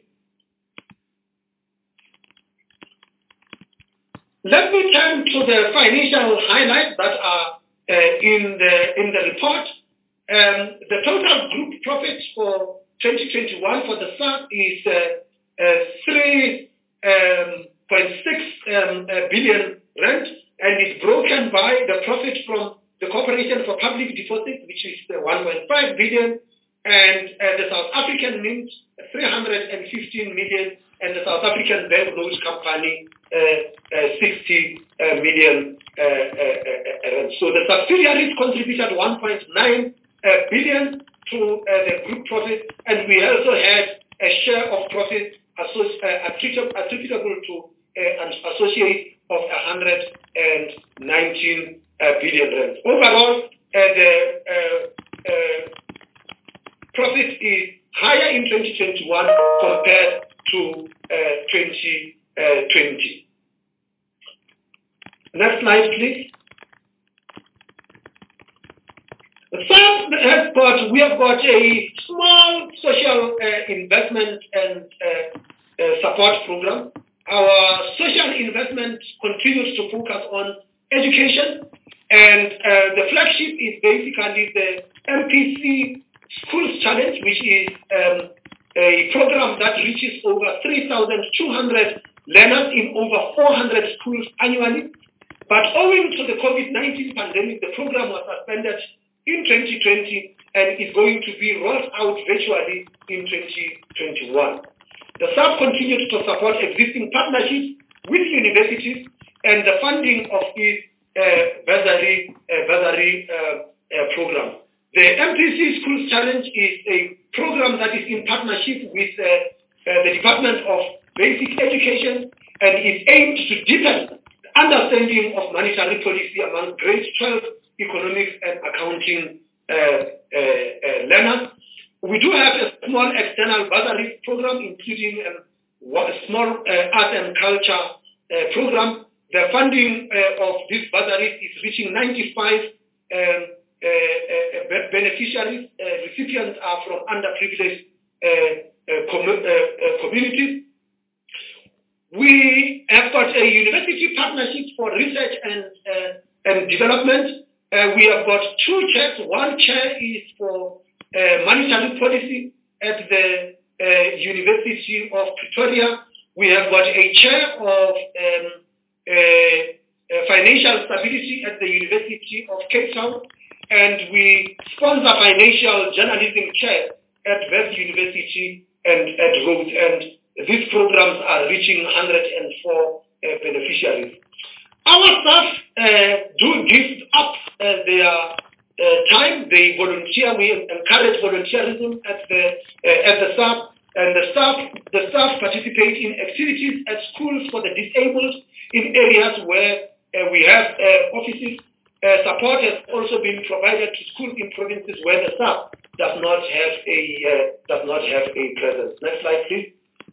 Let me turn to the financial highlights that are in the report. The total group profit for 2021 for the SARB is 3.6 billion rand, and is broken by the profit from the Corporation for Public Deposits, which is 1.5 billion, and the South African Mint 315 million, and the South African Bank Notes Company 60 million. So the subsidiaries contributed 1.9 billion to the group profit, and we also had a share of profit attributable to an associate of 119 billion rand. Overall, the profit is higher in 2021 compared to 2020. Next slide, please. We have got a small social investment and support program. Our social investment continues to focus on education, and the flagship is basically the MPC Schools Challenge, which is a program that reaches over 3,200 learners in over 400 schools annually. But owing to the COVID-19 pandemic, the program was suspended in 2020 and is going to be rolled out virtually in 2021. The SAP continues to support existing partnerships with universities and the funding of its bursary program. The MPC Schools Challenge is a program that is in partnership with the Department of Basic Education and is aimed to deepen understanding of monetary policy among grade 12 economics and accounting learners. We do have a small external bursary program, including a small art and culture program. The funding of this bursary is reaching 95 beneficiaries. Recipients are from underprivileged communities. We have got a university partnership for research and development. We have got two chairs. One chair is for monetary policy at the University of Pretoria. We have got a chair of financial stability at the University of Cape Town, and we sponsor financial journalism chair at West University and at Rhodes. And these programs are reaching 104 beneficiaries. Our staff do give up their time. They volunteer. We encourage volunteerism at the staff, and the staff participate in activities at schools for the disabled in areas where we have offices. Support has also been provided to schools in provinces where the staff does not have a presence. Next slide, please.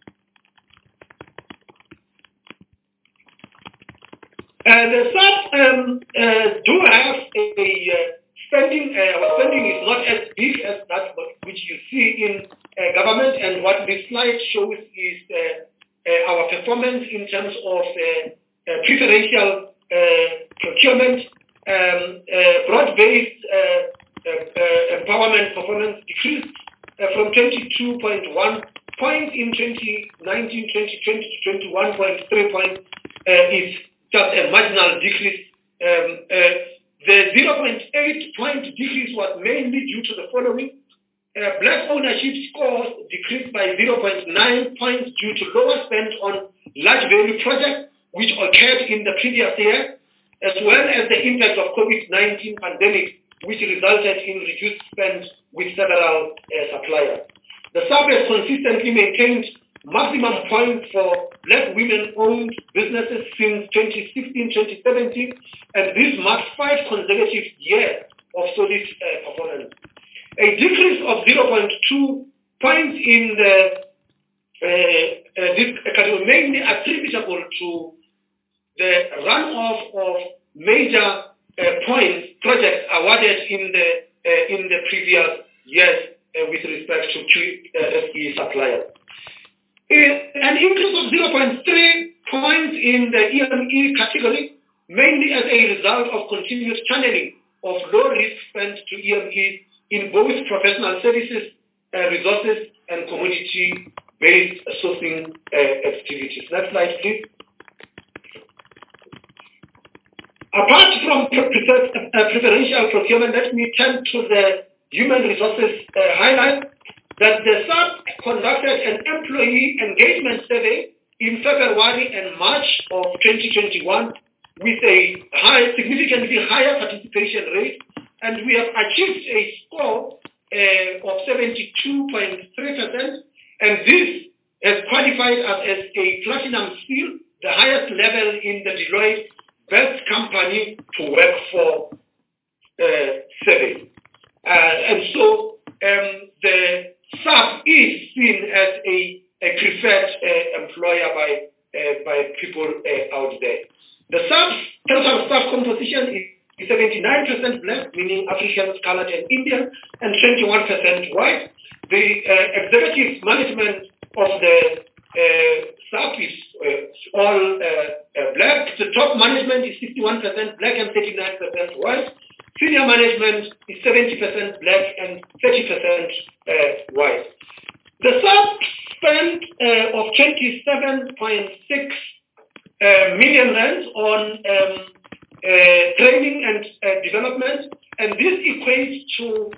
The staff do have a spending. Our spending is not as big as that which you see in government, and what this slide shows is our performance in terms of preferential procurement, broad-based empowerment performance decreased from 22.1 points in 2019-2020 to 21.3 points. Is just a marginal decrease. The 0.8 point decrease was mainly due to the following. Black ownership scores decreased by 0.9 points due to lower spend on large value projects which occurred in the previous year, as well as the impact of COVID-19 pandemic, which resulted in reduced spend with several suppliers. The SAP has consistently maintained maximum points for Black women-owned businesses since 2016-2017, and this marks 5 consecutive years of solid performance. A decrease of 0.2 points in this category mainly attributable to the runoff of major projects awarded in the previous years with respect to QSE suppliers. An increase of 0.3 points in the EME category, mainly as a result of continuous channeling of low-risk spend to EME in both professional services, resources, and commodity-based sourcing activities. Next slide, please. Apart from preferential procurement, let me turn to the human resources highlight that the SAP conducted an employee engagement survey in February and March of 2021 with a significantly higher participation rate, and we have achieved a score of 72.3%, and this has qualified us as a platinum seal, the highest level in the Deloitte best company to work for survey. And so the SAP is seen as a preferred employer by people out there. The SAP's total staff composition is 79% black, meaning Africans, colored, and Indian, and 21% white. The executive management of the SAP is all black. The top management is 61% black and 39% white. Senior management is 70% black and 30% white. The SAP spent of 27.6 million rands on training and development, and this equates to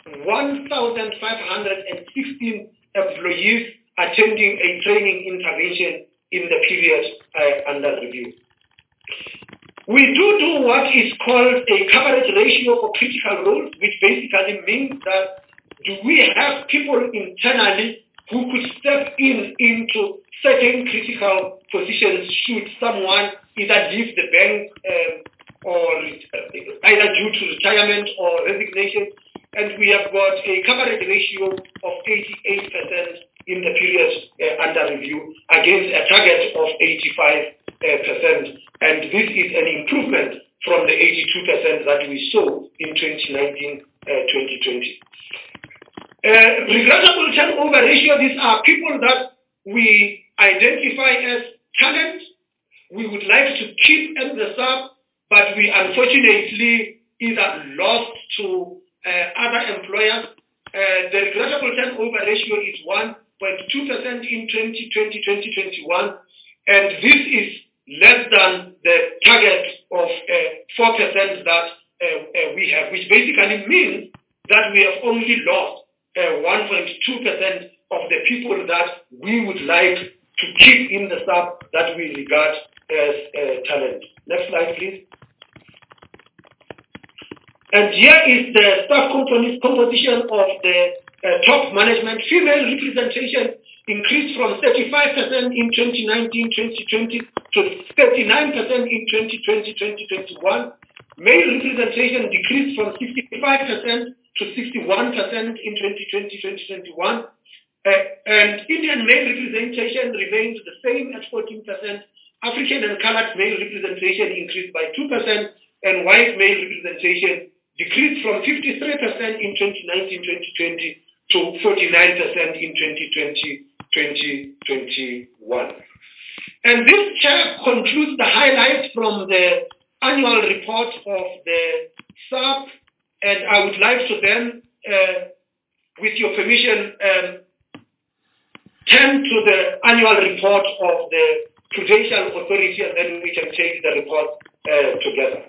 1,516 employees attending a training intervention in the period under review. We do what is called a coverage ratio for critical roles, which basically means that do we have people internally who could step into certain critical positions should someone either leave the bank or either due to retirement or resignation. And we have got a coverage ratio of 88% in the period under review against a target of 85%. And this is an improvement from the 82% that we saw in 2019-2020. Regrettable turnover ratio, these are people that we identify as talent. We would like to keep in the SAP, but we unfortunately either lost to other employers. The regrettable turnover ratio is 1.2% in 2020-2021, and this is less than the target of 4% that we have, which basically means that we have only lost 1.2% of the people that we would like to keep in the SAP that we regard as talent. Next slide, please. And here is the staff composition of the top management. Female representation increased from 35% in 2019-2020 to 39% in 2020-2021. Male representation decreased from 65% to 61% in 2020-2021. And Indian male representation remains the same at 14%. African and colored male representation increased by 2%, and white male representation decreased from 53% in 2019-2020 to 49% in 2020-2021. And this chart concludes the highlights from the annual report of the SAP, and I would like to then, with your permission, turn to the annual report of the Prudential Authority, and then we can take the report together.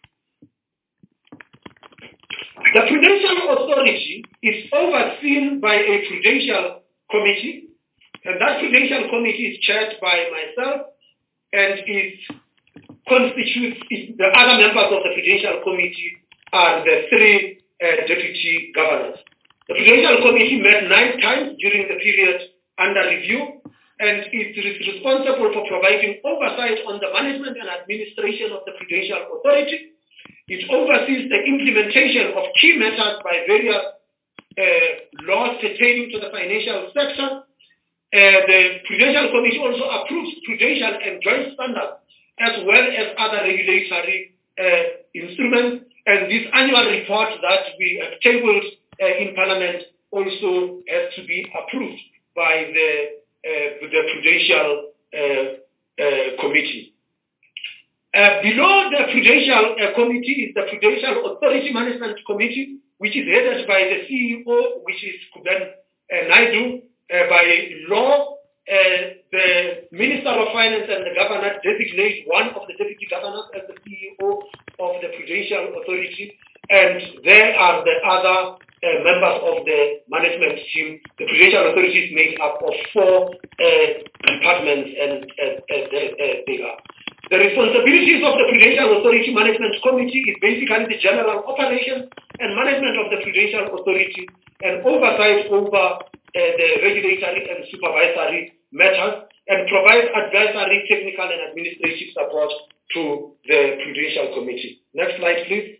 The Prudential Authority is overseen by a Prudential Committee, and that Prudential Committee is chaired by myself, and it constitutes, the other members of the Prudential Committee are the three deputy governors. The Prudential Committee met 9 times during the period under review, and it is responsible for providing oversight on the management and administration of the Prudential Authority. It oversees the implementation of key matters by various laws pertaining to the financial sector. The Prudential Committee also approves prudential and joint standards as well as other regulatory instruments. And this annual report that we have tabled in Parliament also has to be approved by the Prudential Committee. Below the Prudential Committee is the Prudential Authority Management Committee, which is headed by the CEO, which is Kuben Naidu. By law, the Minister of Finance and the Governor designate one of the Deputy Governors as the CEO of the Prudential Authority, and there are the other members of the management team. The Prudential Authority is made up of 4 departments, and they are. The responsibilities of the Prudential Authority Management Committee is basically the general operation and management of the Prudential Authority and oversight over the regulatory and supervisory matters. and provide advisory, technical, and administrative support to the Prudential Committee. Next slide, please.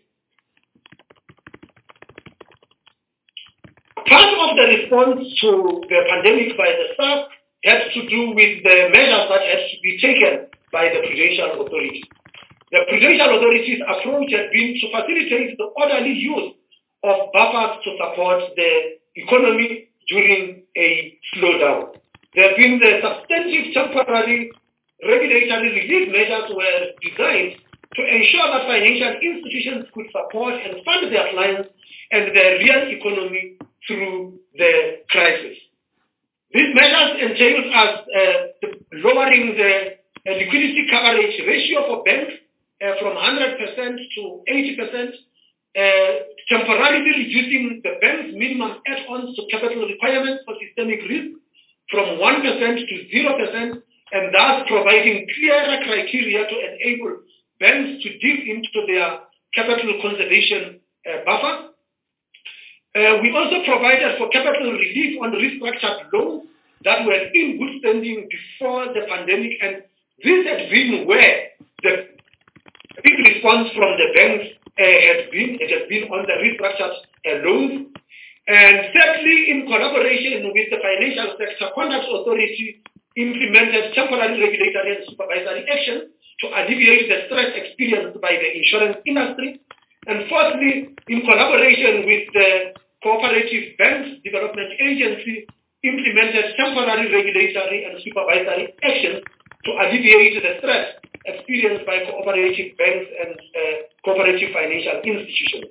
Part of the response to the pandemic by the SARC has to do with the measures that had to be taken by the Prudential Authority. The Prudential Authority's approach has been to facilitate the orderly use of buffers to support the economy during a slowdown. There have been the substantive temporary regulatory relief measures were designed to ensure that financial institutions could support and fund their clients and the real economy through the crisis. These measures entailed as lowering the liquidity coverage ratio for banks from 100% to 80%, temporarily reducing the bank's minimum add-ons to capital requirements for systemic risk from 1% to 0%, and thus providing clearer criteria to enable banks to dip into their capital conservation buffer. We also provided for capital relief on restructured loans that were in good standing before the pandemic, and this had been where the big response from the banks has been on the restructured loans. And thirdly, in collaboration with the Financial Sector Conduct Authority, implemented temporary regulatory and supervisory action to alleviate the stress experienced by the insurance industry. And fourthly, in collaboration with the Cooperative Banks Development Agency, implemented temporary regulatory and supervisory action to alleviate the stress experienced by cooperative banks and cooperative financial institutions.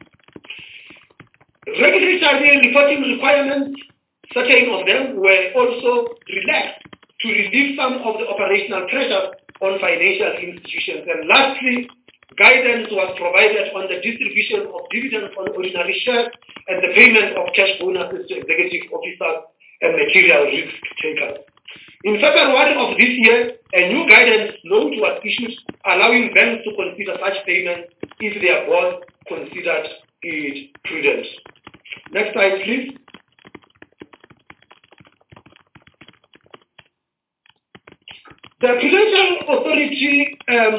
Regulatory reporting requirements, certain of them were also relaxed to relieve some of the operational pressure on financial institutions. And lastly, guidance was provided on the distribution of dividends on ordinary shares and the payment of cash bonuses to executive officers and material risk takers. In February of this year, a new guidance note was issued allowing banks to consider such payments if their board considered it prudent. Next slide, please. The Prudential Authority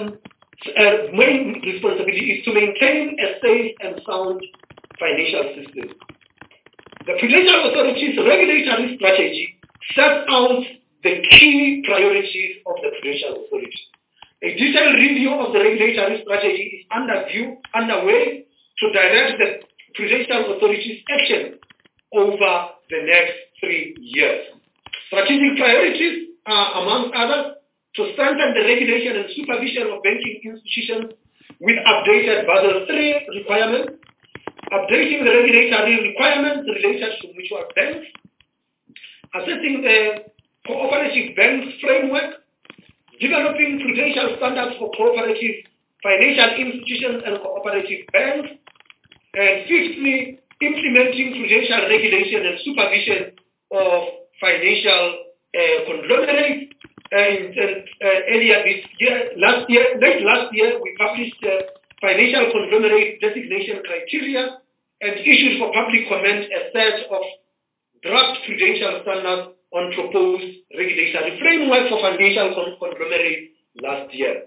main responsibility is to maintain a safe and sound financial system. The Prudential Authority's regulatory strategy sets out the key priorities of the Prudential Authority. A detailed review of the regulatory strategy is underway to direct the Prudential Authority's action over the next 3 years. Strategic priorities are, among others, to strengthen the regulation and supervision of banking institutions with updated Basel III requirements, updating the regulatory requirements related to mutual banks, assessing the cooperative banks framework, developing prudential standards for cooperative financial institutions and cooperative banks, and fifthly, implementing prudential regulation and supervision of financial conglomerates. And earlier this year, late last year, we published the financial conglomerate designation criteria and issued for public comment a set of draft prudential standards on proposed regulatory framework for financial conglomerates last year.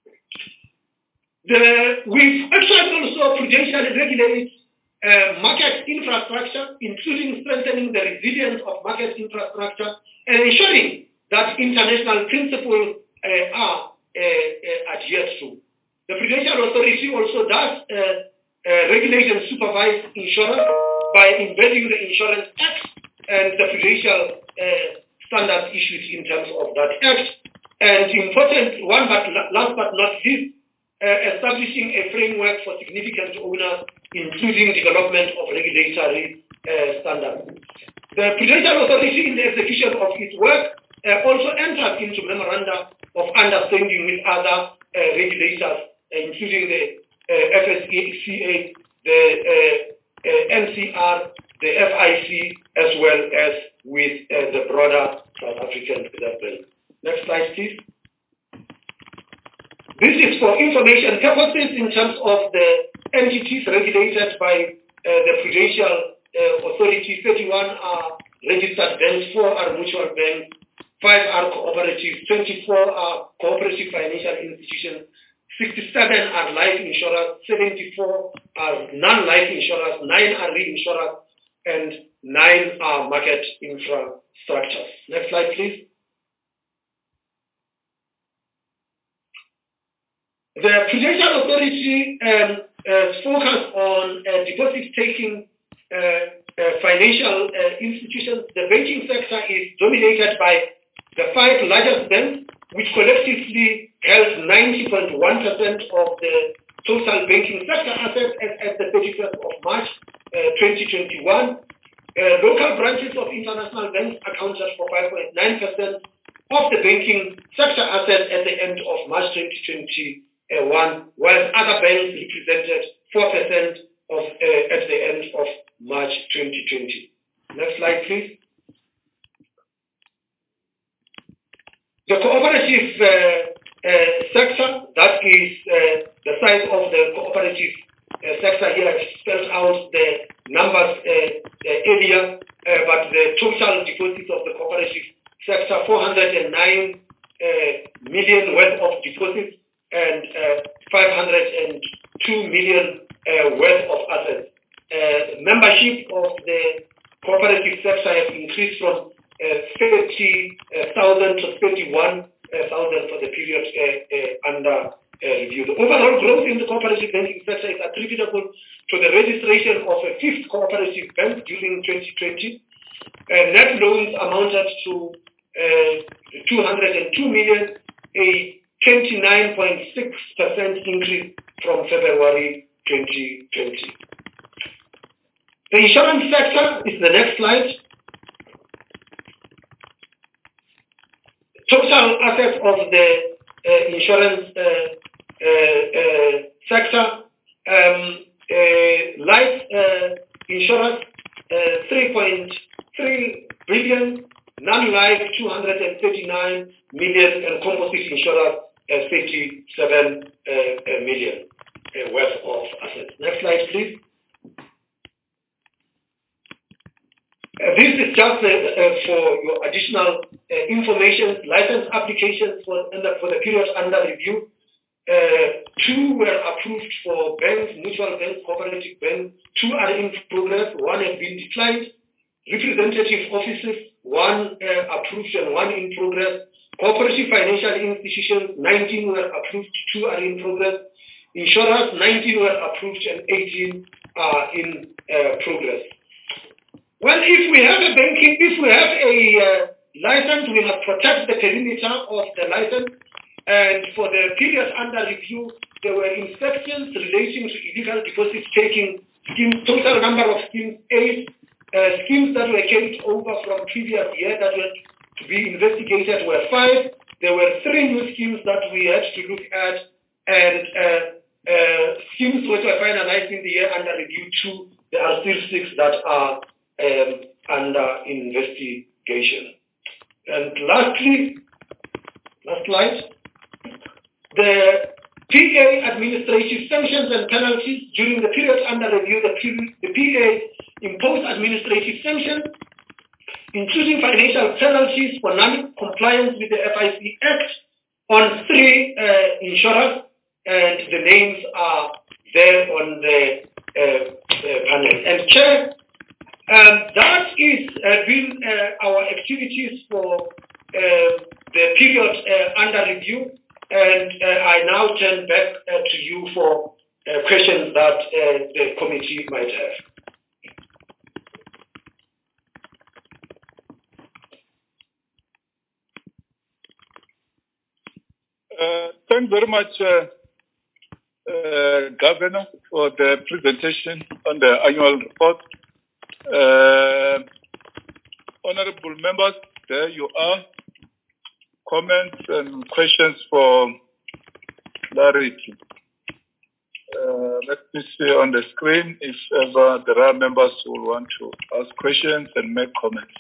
We've actually also prudentially regulated market infrastructure, including strengthening the resilience of market infrastructure and ensuring that international principles are adhered to. The Prudential Authority also does regulate and supervise insurance by embedding the Insurance Act and the prudential standards issued in terms of that Act. And important one, but last but not least, establishing a framework for significant owners, including development of regulatory standards. The Prudential Authority, in the execution of its work, also entered into memoranda of understanding with other regulators, including the FSCA, the NCR, the FIC, as well as with the broader South African Reserve Bank. Next slide, please. This is for information purposes in terms of the entities regulated by the Prudential Authority. 31 are registered banks, 4 are mutual banks, 5 are cooperatives, 24 are cooperative financial institutions, 67 are life insurers, 74 are non-life insurers, 9 are reinsurers, and 9 are market infrastructures. Next slide, please. The Prudential Authority focus on deposit-taking financial institutions. The banking sector is dominated by the 5 largest banks, which collectively held 90.1% of the total banking sector assets at the 31st of March 2021. Local branches of international banks accounted for 5.9% of the banking sector assets at the end of March 2021, while other banks represented 4% of at the end of March 2020. Next slide, please. The cooperative sector, that is the size of the cooperative sector here, I've spelled out the numbers earlier, but the total deposits of the cooperative sector, 409 million worth of deposits and 502 million worth of assets. Membership of the cooperative sector has increased from 30,000 to 31,000 for the period under review. The overall growth in the cooperative banking sector is attributable to the registration of a 5th cooperative bank during 2020. Net loans amounted to 202 million, a 29.6% increase from February 2020. The insurance sector is the next slide. Total assets of the insurance sector, life insurance 3.3 billion, non-life 239 million, and composite insurance 57 million worth of assets. Next slide, please. This is just for your additional information. License applications for the period under review. 2 were approved for banks, mutual banks, cooperative banks. 2 are in progress. 1 has been declined. Representative offices, 1 approved and 1 in progress. Cooperative financial institutions, 19 were approved, 2 are in progress. Insurers, 19 were approved and 18 are in progress. Well, if we have a license, we must protect the perimeter of the license. And for the period under review, there were inspections relating to illegal deposit taking schemes. Total number of schemes, 8 schemes that were carried over from previous year that were to be investigated were 5. There were 3 new schemes that we had to look at, and schemes which were finalized in the year under review 2. There are still 6 that are under investigation. And lastly, last slide, the PA administrative sanctions and penalties. During the period under review, the PA imposed administrative sanctions, including financial penalties for non-compliance with the FIC Act on 3 insurers, and the names are there on the panel. And Chair, that is been our activities for the period under review, and I now turn back to you for questions that the committee might have. Thanks very much, Governor, for the presentation on the annual report. Honorable members, there you are. Comments and questions for clarity. Let me see on the screen if ever there are members who want to ask questions and make comments.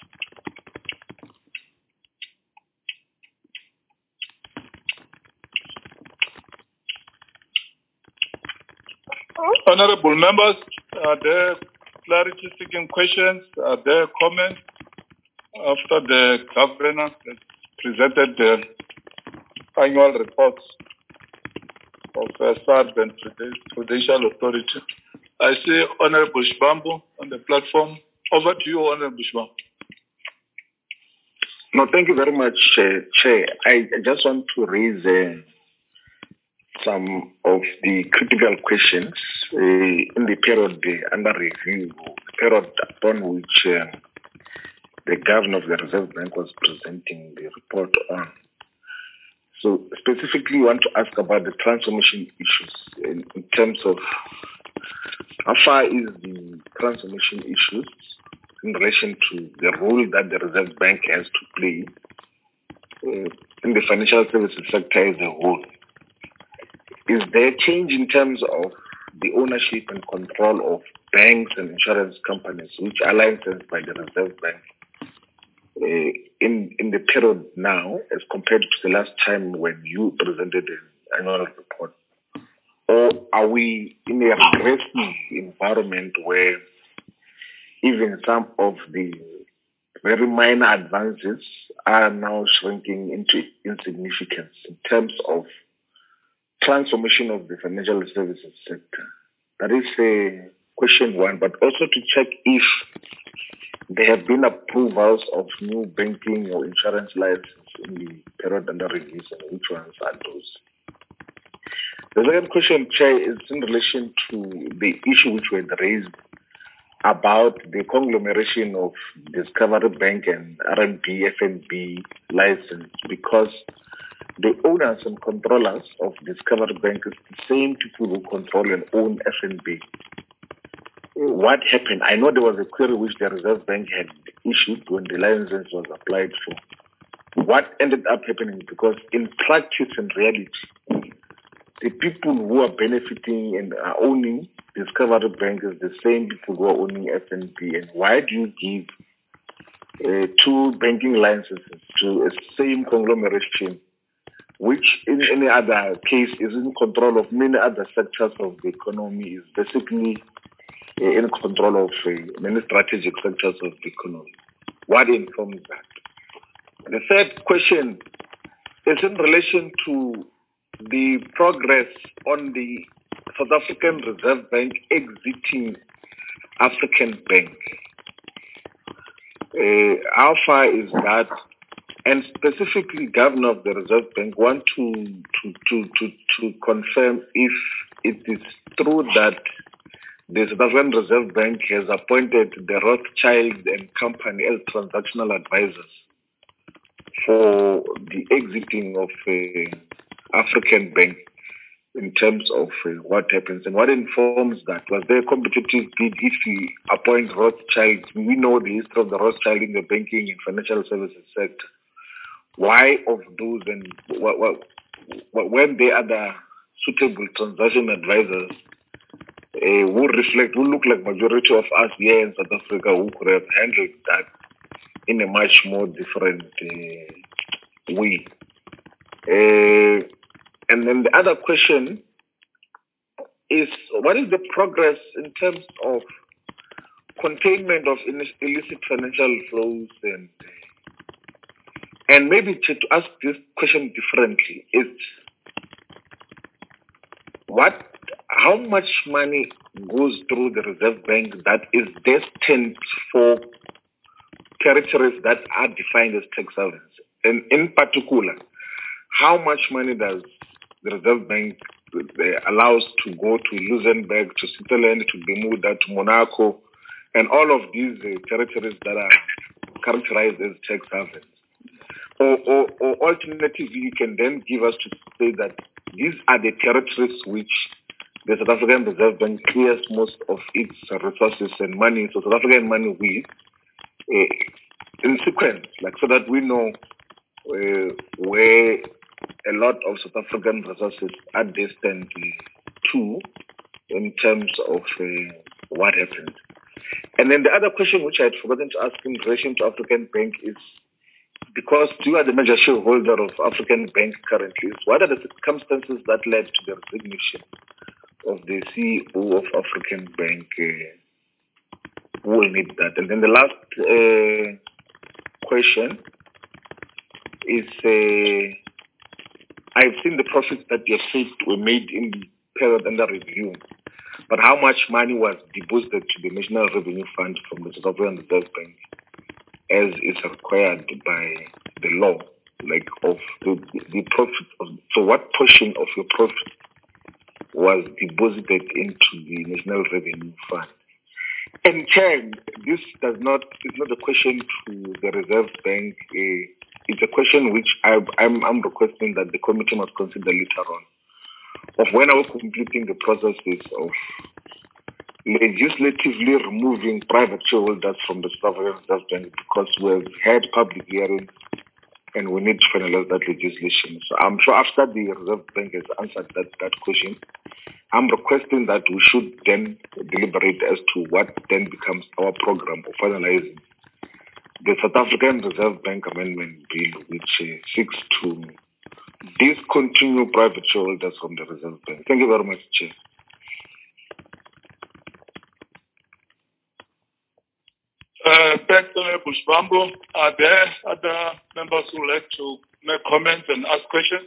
Honorable members, are there clarity-seeking questions? Are there comments after the governor has presented the annual reports of SARB and Prudential Authority. I see Honorable Shibambu on the platform. Over to you, Honorable Shibambu. No, thank you very much, Chair. I just want to raise some of the critical questions in the period under review, the period upon which the Governor of the Reserve Bank was presenting the report on. So specifically, I want to ask about the transformation issues in terms of how far is the transformation issues in relation to the role that the Reserve Bank has to play in the financial services sector as a whole. Is there change in terms of the ownership and control of banks and insurance companies, which are licensed by the Reserve Bank in the period now as compared to the last time when you presented an annual report? Or are we in a regressive environment where even some of the very minor advances are now shrinking into insignificance in terms of transformation of the financial services sector? That is question one, but also to check if there have been approvals of new banking or insurance licenses in the period under review, and which ones are those? The second question, Chair, is in relation to the issue which was raised about the conglomeration of Discovery Bank and RMB FNB license, because the owners and controllers of Discovery Bank is the same people who control and own FNB. What happened? I know there was a query which the Reserve Bank had issued when the license was applied for. What ended up happening? Because in practice and reality, the people who are benefiting and are owning Discovery Bank is the same people who are owning FNB. And why do you give two banking licenses to a same conglomeration, which in any other case is in control of many other sectors of the economy, is basically in control of many strategic sectors of the economy? What informs that? The third question is in relation to the progress on the South African Reserve Bank exiting African Bank. How far is that? And specifically, Governor of the Reserve Bank want to confirm if it is true that the South African Reserve Bank has appointed the Rothschild and Company as transactional advisors for the exiting of African Bank in terms of what happens and what informs that. Was there a competitive bid if you appoint Rothschild? We know the history of the Rothschild in the banking and financial services sector. Why of those, and when the other suitable transaction advisors who look like majority of us here in South Africa who could have handled that in a much more different way? And then the other question is, what is the progress in terms of containment of illicit financial flows? And maybe to ask this question differently, is how much money goes through the Reserve Bank that is destined for territories that are defined as tax havens? And in particular, how much money does the Reserve Bank allows to go to Luxembourg, to Switzerland, to Bermuda, to Monaco, and all of these territories that are characterized as tax havens? Or alternatively, you can then give us to say that these are the territories which the South African Reserve Bank clears most of its resources and money, so South African money with, in sequence, so that we know where a lot of South African resources are destined to in terms of what happens. And then the other question which I had forgotten to ask in relation to African Bank is, because you are the major shareholder of African Bank currently, what are the circumstances that led to the resignation of the CEO of African Bank? Who will need that? And then the last question is I've seen the profits that you have said were made in the period under review, but how much money was deposited to the National Revenue Fund from the South African Reserve Bank, as is required by the law, like of the profit of, so what portion of your profit was deposited into the National Revenue Fund? And Chair, this is not a question to the Reserve Bank. It's a question which I'm requesting that the committee must consider later on, of when I was completing the processes of legislatively removing private shareholders from the South African Reserve Bank, because we've had public hearings and we need to finalize that legislation. So I'm sure after the Reserve Bank has answered that question, I'm requesting that we should then deliberate as to what then becomes our program of finalizing the South African Reserve Bank Amendment Bill, which seeks to discontinue private shareholders from the Reserve Bank. Thank you very much, Chair. Thanks, Honorable Shivambu. Are there other members who would like to make comments and ask questions?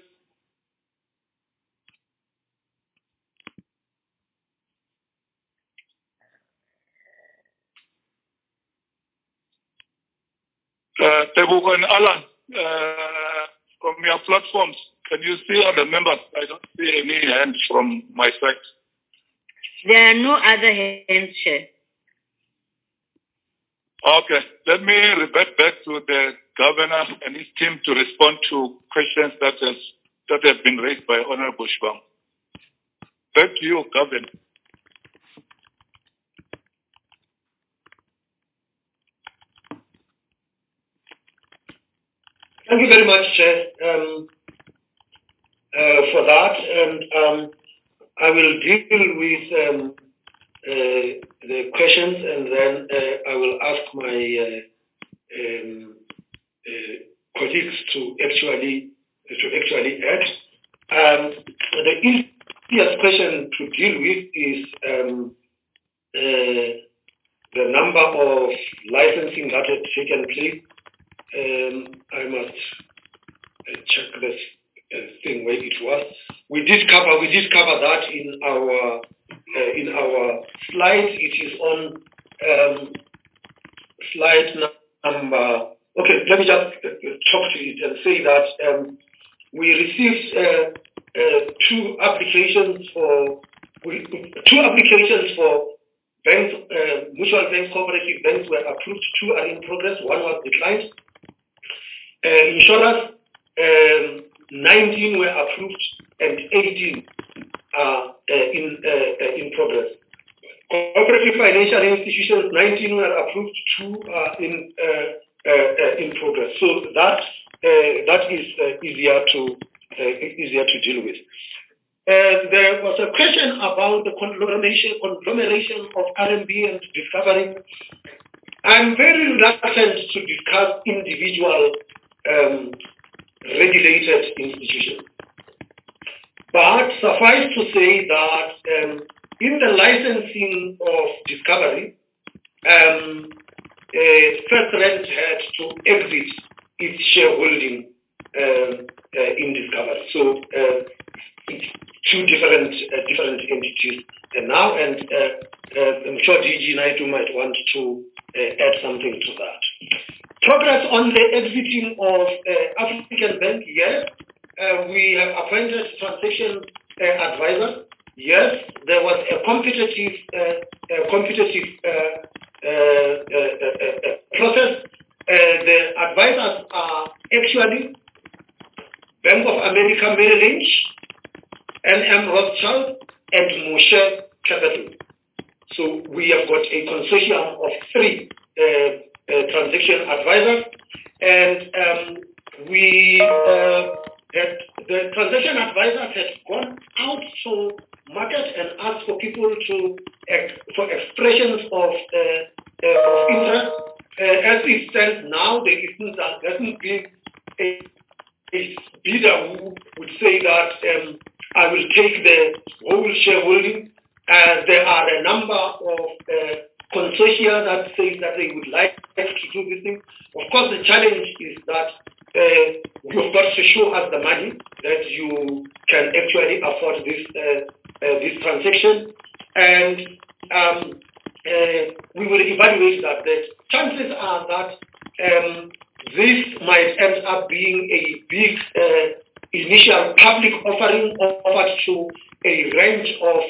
Tebuko and Alan, from your platforms, can you see other members? I don't see any hands from my side. There are no other hands, Chair. Okay, let me revert back to the Governor and his team to respond to questions that have been raised by Honorable Shivambu. Back to you, Governor. Thank you very much, Chair, for that. And I will deal with the questions, and then I will ask my colleagues to actually add. The easiest question to deal with is the number of licensing that had taken place. I must check this thing where it was. We did cover that in our slides. It is on slide number. Okay, let me just talk to it and say that we received two applications for banks, mutual banks, cooperative banks were approved. 2 are in progress. 1 was declined. Insurers, 19 were approved and 18 are in progress. Cooperative financial institutions, 19 were approved, 2 are in progress. So that is easier to deal with. There was a question about the conglomeration of RMB and Discovery. I'm very reluctant to discuss individual regulated institutions. But suffice to say that in the licensing of Discovery, FirstRand had to exit its shareholding in Discovery. So it's 2 different entities now, and I'm sure DG Naidu might want to add something to that. Progress on the exiting of African Bank, yes. We have appointed transaction advisor. Yes, there was a competitive process. The advisors are actually Bank of America Merrill Lynch, NM Rothschild, and Moshe Capital. So we have got a consortium of 3 transaction advisors, and the transaction advisors had gone out to market and asked for people for expressions of interest. As it stands now, there hasn't been a bidder who would say that I will take the whole shareholding. There are a number of consortia that say that they would like to do this thing. Of course, the challenge is that you've got to show us the money that you can actually afford this transaction, and we will evaluate that. The chances are that this might end up being a big initial public offering offered to a range of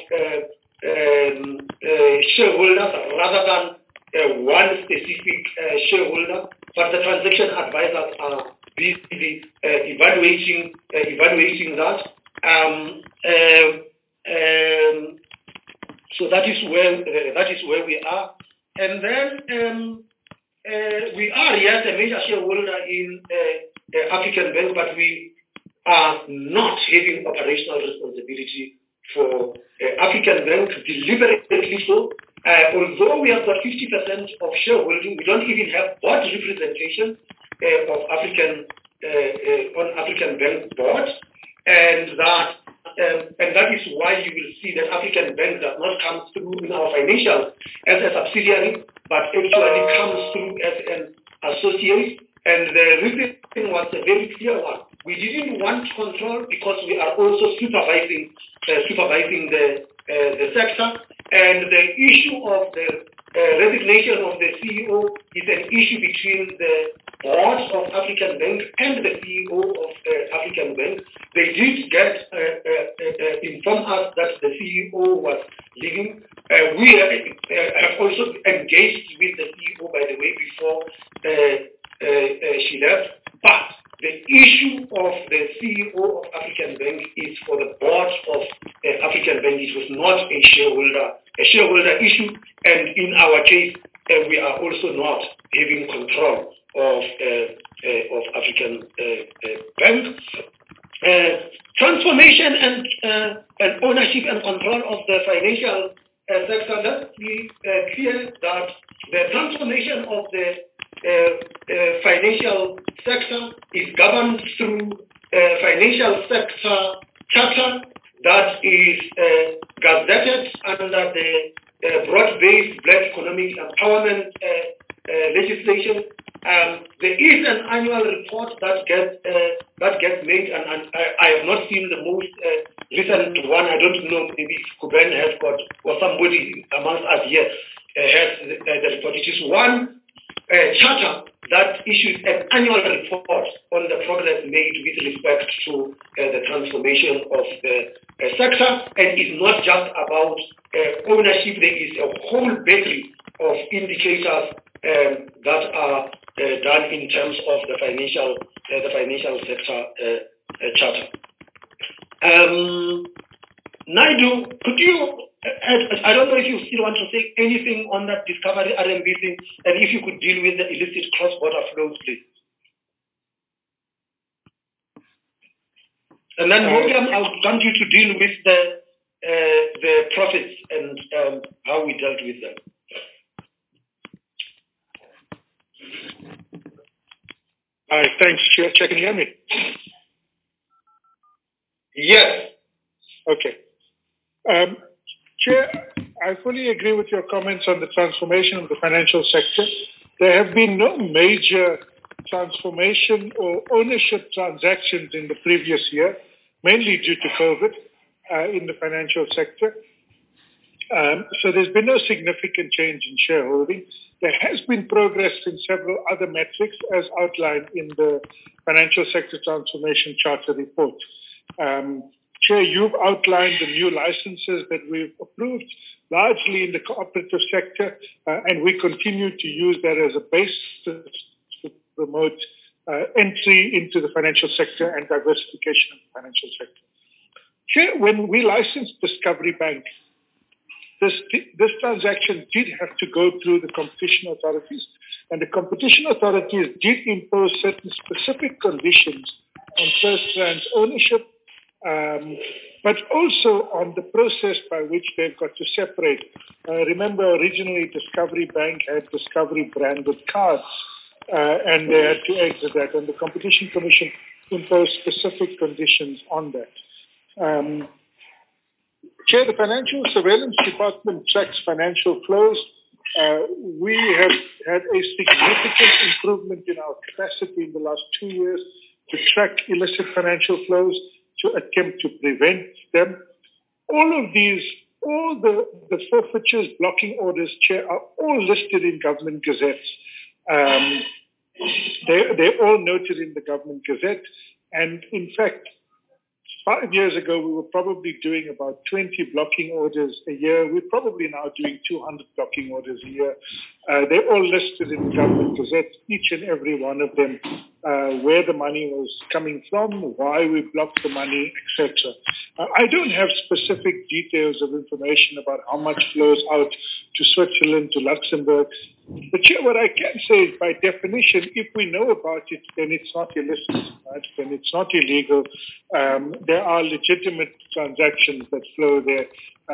shareholders rather than one specific shareholder, but the transaction advisors are busy evaluating that. So that is where we are, and then we are, yes, a major shareholder in African Bank, but we are not having operational responsibility for African Bank, deliberately so. Although we have got 50% of shareholding, we don't even have board representation of African Bank board, and that is why you will see that African Bank does not come through in our financials as a subsidiary, but actually comes through as an associate. And the reason was a very clear one. We didn't want control because we are also supervising the sector, and the issue of the resignation of the CEO is an issue between the board of African Bank and the CEO of African Bank. They did get inform us that the CEO was leaving. We have also engaged with the CEO, by the way, before she left. But the issue of the CEO of African Bank is for the board of African Bank. It was not a shareholder issue, and in our case, we are also not having control of African Bank. Transformation and ownership and control of the financial sector. Let's be clear that the transformation of the financial sector is governed through financial sector charter that is gazetted under the broad-based Black Economic Empowerment legislation. There is an annual report that gets made, and I have not seen the most recent one. I don't know, maybe Kuben has got, or somebody amongst us here has the report. It is one charter that issues an annual report on the progress made with respect to the transformation of the sector, and it's not just about ownership. There is a whole battery of indicators that are done in terms of the financial sector charter. Naidu, could you? I don't know if you still want to say anything on that Discovery RMB thing, and if you could deal with the illicit cross-border flows, please. And then, Morgan, I'll want you to deal with the profits and how we dealt with them. All right, thanks, Chair. Can you hear me? Yes. Okay. Chair, I fully agree with your comments on the transformation of the financial sector. There have been no major transformation or ownership transactions in the previous year, mainly due to COVID in the financial sector. So there's been no significant change in shareholding. There has been progress in several other metrics as outlined in the Financial Sector Transformation Charter report. Chair, you've outlined the new licenses that we've approved, largely in the cooperative sector, and we continue to use that as a basis to promote entry into the financial sector and diversification of the financial sector. Chair, when we licensed Discovery Bank, this transaction did have to go through the competition authorities, and the competition authorities did impose certain specific conditions on First Rand's ownership, but also on the process by which they've got to separate. Remember, originally Discovery Bank had Discovery branded cards, and they had to exit that, and the Competition Commission imposed specific conditions on that. Chair, the Financial Surveillance Department tracks financial flows We have had a significant improvement in our capacity in the last 2 years to track illicit financial flows, to attempt to prevent them. All of these, all the forfeitures, blocking orders, Chair, are all listed in government gazettes. They're all noted in the government gazette. And in fact, 5 years ago, we were probably doing about 20 blocking orders a year. We're probably now doing 200 blocking orders a year. They're all listed in the government gazette, each and every one of them, where the money was coming from, why we blocked the money, etc. I don't have specific details of information about how much flows out to Switzerland, to Luxembourg. But yeah, what I can say is, by definition, if we know about it, then it's not illicit, right? Then it's not illegal. There are legitimate transactions that flow there.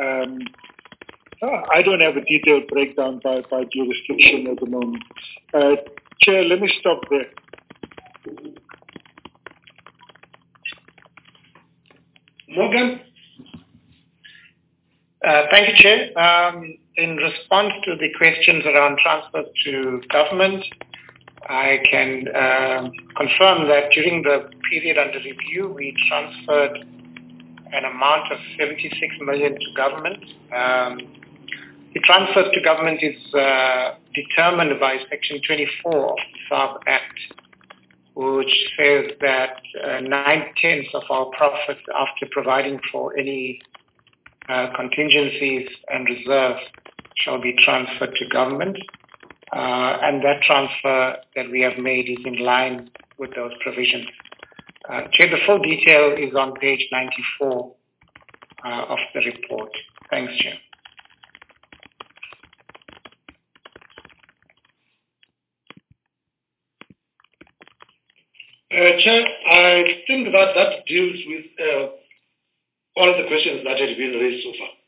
I don't have a detailed breakdown by jurisdiction at the moment. Chair, let me stop there. Morgan? Thank you, Chair. In response to the questions around transfers to government, I can confirm that during the period under review, we transferred an amount of 76 million to government. The transfer to government is determined by Section 24 of the SARB Act, which says that 9/10 of our profits after providing for any contingencies and reserves shall be transferred to government. And that transfer that we have made is in line with those provisions. Chair, the full detail is on page 94 of the report. Thanks, Chair. Chair, I think that deals with all of the questions that have been raised so far.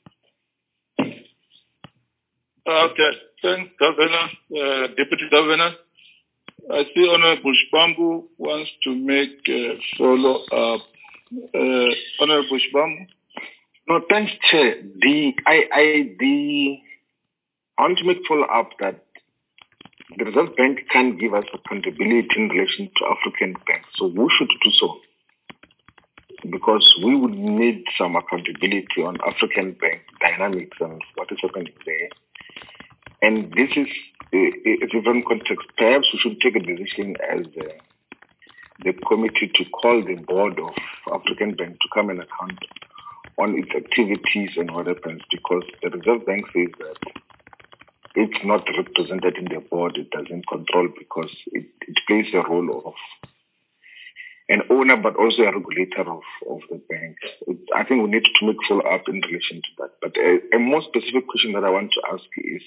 Okay, thanks, Governor, Deputy Governor. I see Honorable Shibambu wants to make a follow-up. Honorable Shibambu. No, thanks, Chair. I want to make follow-up that the Reserve Bank can't give us accountability in relation to African banks, so we should do so, because we would need some accountability on African bank dynamics and what is happening there. And this is a different context. Perhaps we should take a decision as the committee to call the board of African Bank to come and account on its activities and what happens, because the Reserve Bank says that it's not represented in the board, it doesn't control, because it plays a role of an owner but also a regulator of the bank. I think we need to make follow-up in relation to that. But a more specific question that I want to ask is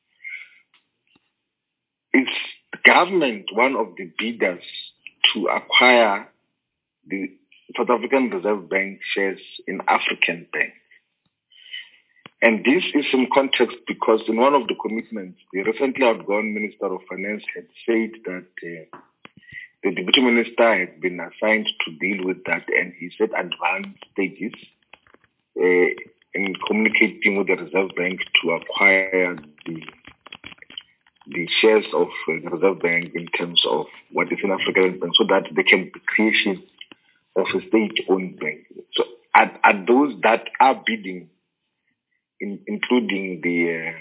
government one of the bidders to acquire the South African Reserve Bank shares in African Bank? And this is in context because in one of the commitments, the recently outgone Minister of Finance had said that the Deputy Minister had been assigned to deal with that, and he said advanced stages in communicating with the Reserve Bank to acquire the shares of the Reserve Bank in terms of what is in African Bank, so that there can be creation of a state-owned bank. So are those that are bidding, including the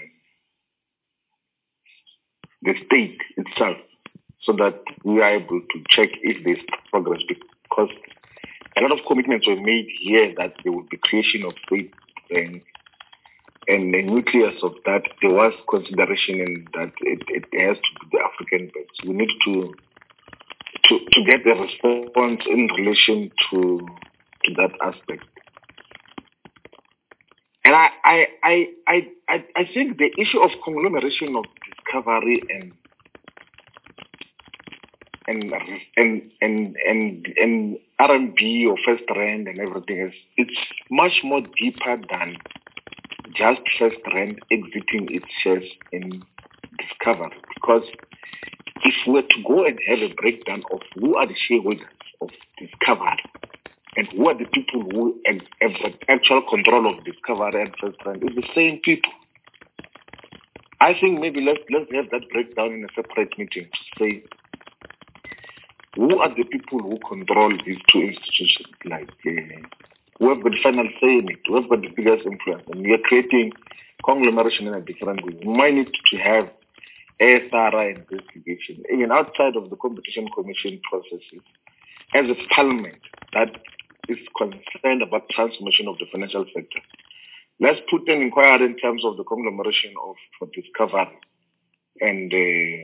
state itself, so that we are able to check if there's progress, because a lot of commitments were made here that there would be creation of state bank, and the nucleus of that, there was consideration in that it has to be the African banks. We need to get a response in relation to that aspect. And I think the issue of conglomeration of Discovery and RMB or First Rand and everything else, it's much more deeper than just First Rand exiting its shares in Discovery. Because if we were to go and have a breakdown of who are the shareholders of Discovery and who are the people who have actual control of Discovery and First Rand, it's the same people. I think maybe let's have that breakdown in a separate meeting to say who are the people who control these two institutions, like who have got the final say in it, who have got the biggest influence, and we are creating conglomeration in a different way. We might need to have a thorough investigation, even outside of the Competition Commission processes, as a parliament that is concerned about transformation of the financial sector. Let's put an inquiry in terms of the conglomeration of Discovery and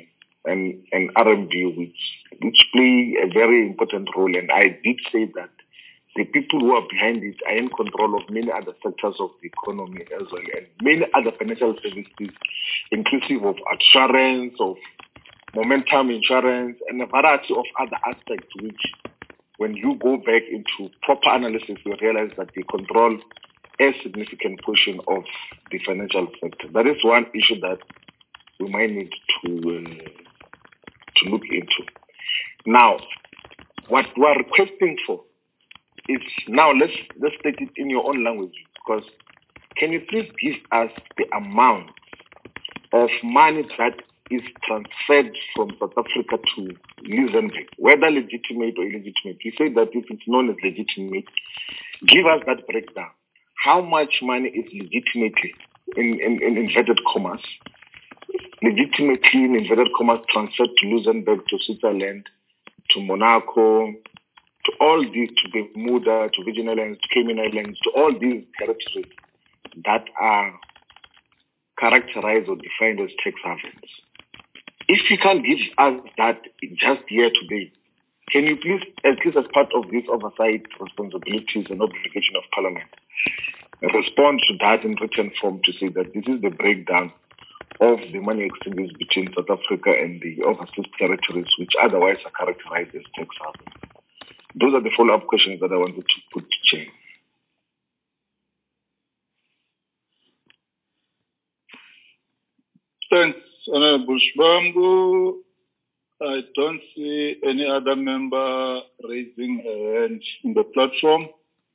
RMB, which play a very important role. And I did say that the people who are behind it are in control of many other sectors of the economy as well, and many other financial services, inclusive of assurance, of momentum insurance, and a variety of other aspects which, when you go back into proper analysis, you realize that they control a significant portion of the financial sector. That is one issue that we might need to look into. Now, what we are requesting for is, now let's state it in your own language, because can you please give us the amount of money that is transferred from South Africa to Luxembourg, whether legitimate or illegitimate? You say that if it's known as legitimate, give us that breakdown. How much money is legitimately, in inverted commas, legitimately in inverted commas transferred to Luxembourg, to Switzerland, to Monaco, to all these, to Bermuda, to Virgin Islands, to Cayman Islands, to all these territories that are characterized or defined as tax havens. If you can't give us that just here today, can you please, at least as part of this oversight responsibilities and obligation of Parliament, respond to that in written form to say that this is the breakdown of the money exchanges between South Africa and the overseas territories, which otherwise are characterized as tax havens? Those are the follow-up questions that I wanted to put to Chair. Thanks, Honorable Shivambu. I don't see any other member raising a hand in the platform.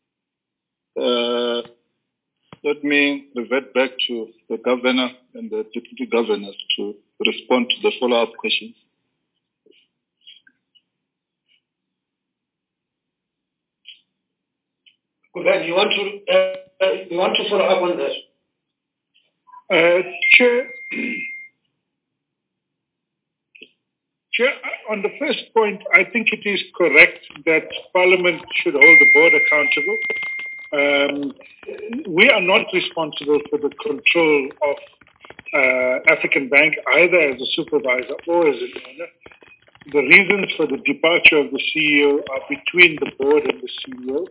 Let me revert back to the governor and the deputy governors to respond to the follow-up questions. Good. You want to follow up on that? Chair, on the first point, I think it is correct that Parliament should hold the board accountable. We are not responsible for the control of African Bank, either as a supervisor or as an owner. The reasons for the departure of the CEO are between the board and the CEO.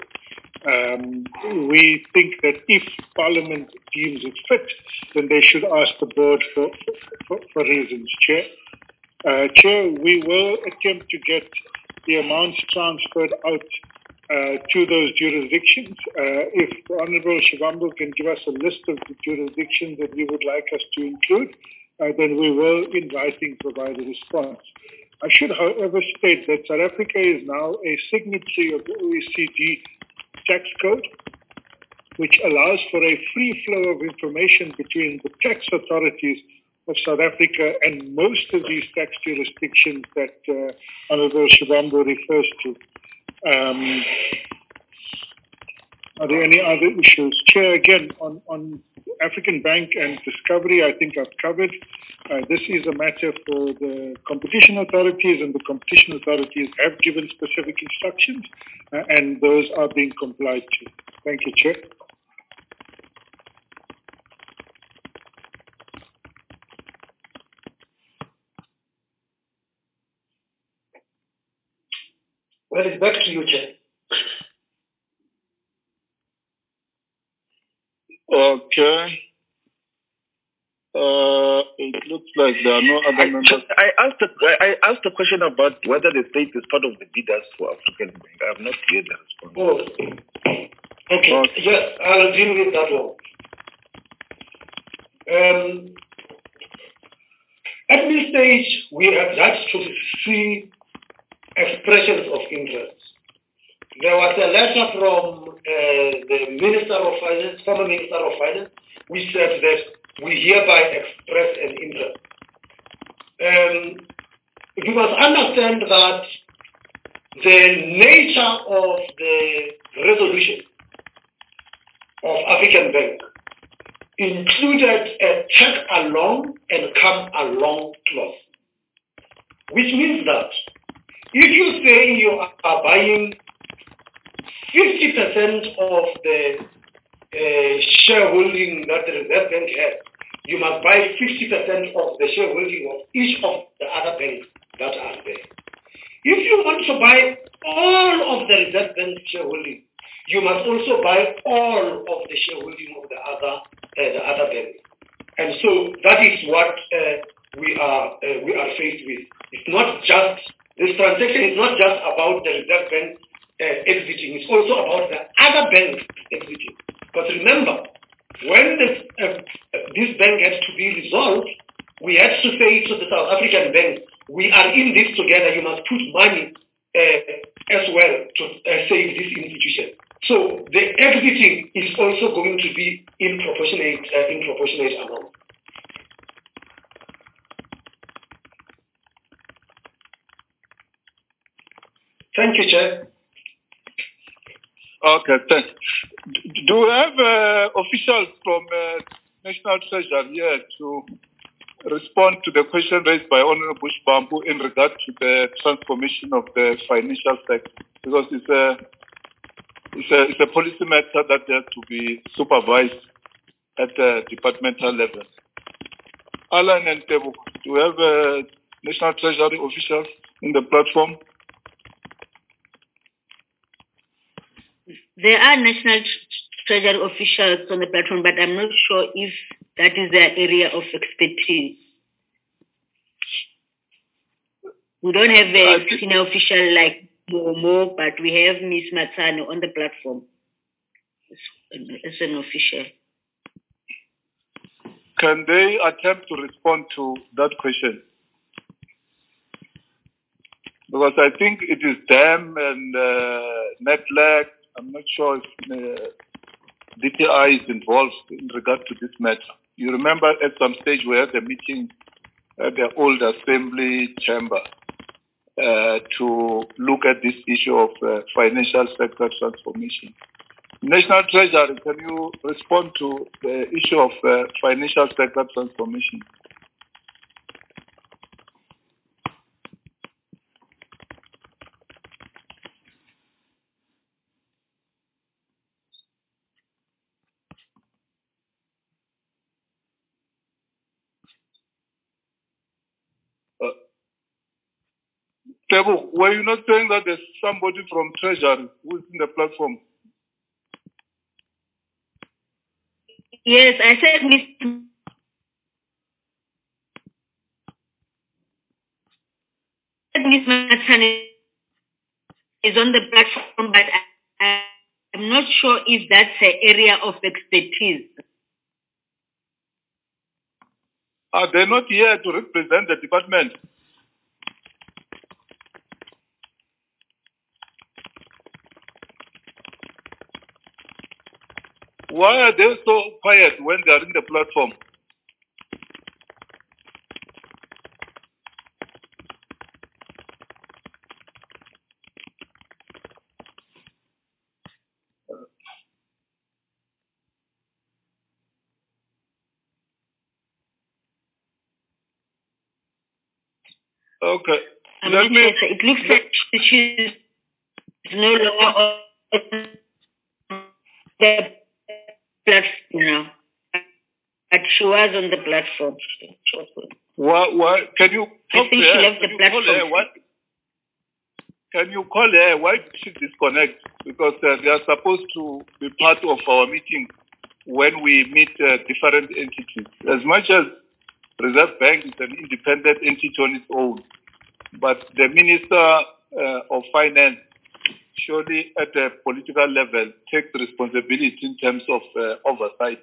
We think that if Parliament deems it fit, then they should ask the board for reasons, Chair. Chair, we will attempt to get the amounts transferred out to those jurisdictions. If Honorable Shivambu can give us a list of the jurisdictions that we would like us to include, then we will, in writing, provide a response. I should, however, state that South Africa is now a signatory of the OECD tax code, which allows for a free flow of information between the tax authorities of South Africa and most of these tax jurisdictions that Honorable Shivambu refers to. Are there any other issues? Chair, again, on African Bank and Discovery, I think I've covered. This is a matter for the competition authorities, and the competition authorities have given specific instructions, and those are being complied to. Thank you, Chair. Well, it's back to you, Chair. Okay. It looks like there are no other members. I asked a question about whether the state is part of the bidders for African Bank. I have not heard the response. Oh, okay. Yes, I'll deal with that one. At this stage, we have just to see expressions of interest. There was a letter from the Minister of Finance, former Minister of Finance, which said that we hereby express an interest. You must understand that the nature of the resolution of African Bank included a tag along and come along clause, which means that if you say you are buying 50% of the shareholding that the Reserve Bank has, you must buy 50% of the shareholding of each of the other banks that are there. If you want to buy all of the Reserve Bank shareholding, you must also buy all of the shareholding of the other banks. And so that is what we are faced with. It's not just, this transaction is not just about the Reserve Bank exiting, it's also about the other banks exiting. Because remember, when this bank had to be resolved, we had to say to the South African bank, we are in this together, you must put money as well to save this institution. So the exiting is also going to be in proportionate amount. Thank you, Chair. Okay, thanks. Do we have officials from National Treasury here to respond to the question raised by Honorable Bush-Bambu in regard to the transformation of the financial sector? Because it's a policy matter that has to be supervised at the departmental level. Alan and Tebu, do we have National Treasury officials in the platform? There are National Treasury officials on the platform, but I'm not sure if that is their area of expertise. We don't have a senior official like Momo, but we have Ms. Matsano on the platform as an official. Can they attempt to respond to that question? Because I think it is them and NetLeg. I'm not sure if DTI is involved in regard to this matter. You remember at some stage we had a meeting at the old assembly chamber to look at this issue of financial sector transformation. National Treasury, can you respond to the issue of financial sector transformation? Tebu, were you not saying that there's somebody from Treasury who is in the platform? Yes, I said Ms. Matani is on the platform, but I'm not sure if that's her area of expertise. Are they not here to represent the department? Why are they so quiet when they are in the platform? Okay. It looks like she's no longer on the platform now. But she was on the platform. Why? Can you talk I think to her? she left the platform. Can you call her? Why did she disconnect? Because they are supposed to be part of our meeting when we meet different entities. As much as Reserve Bank is an independent entity on its own, but the Minister of Finance surely at a political level takes responsibility in terms of oversight.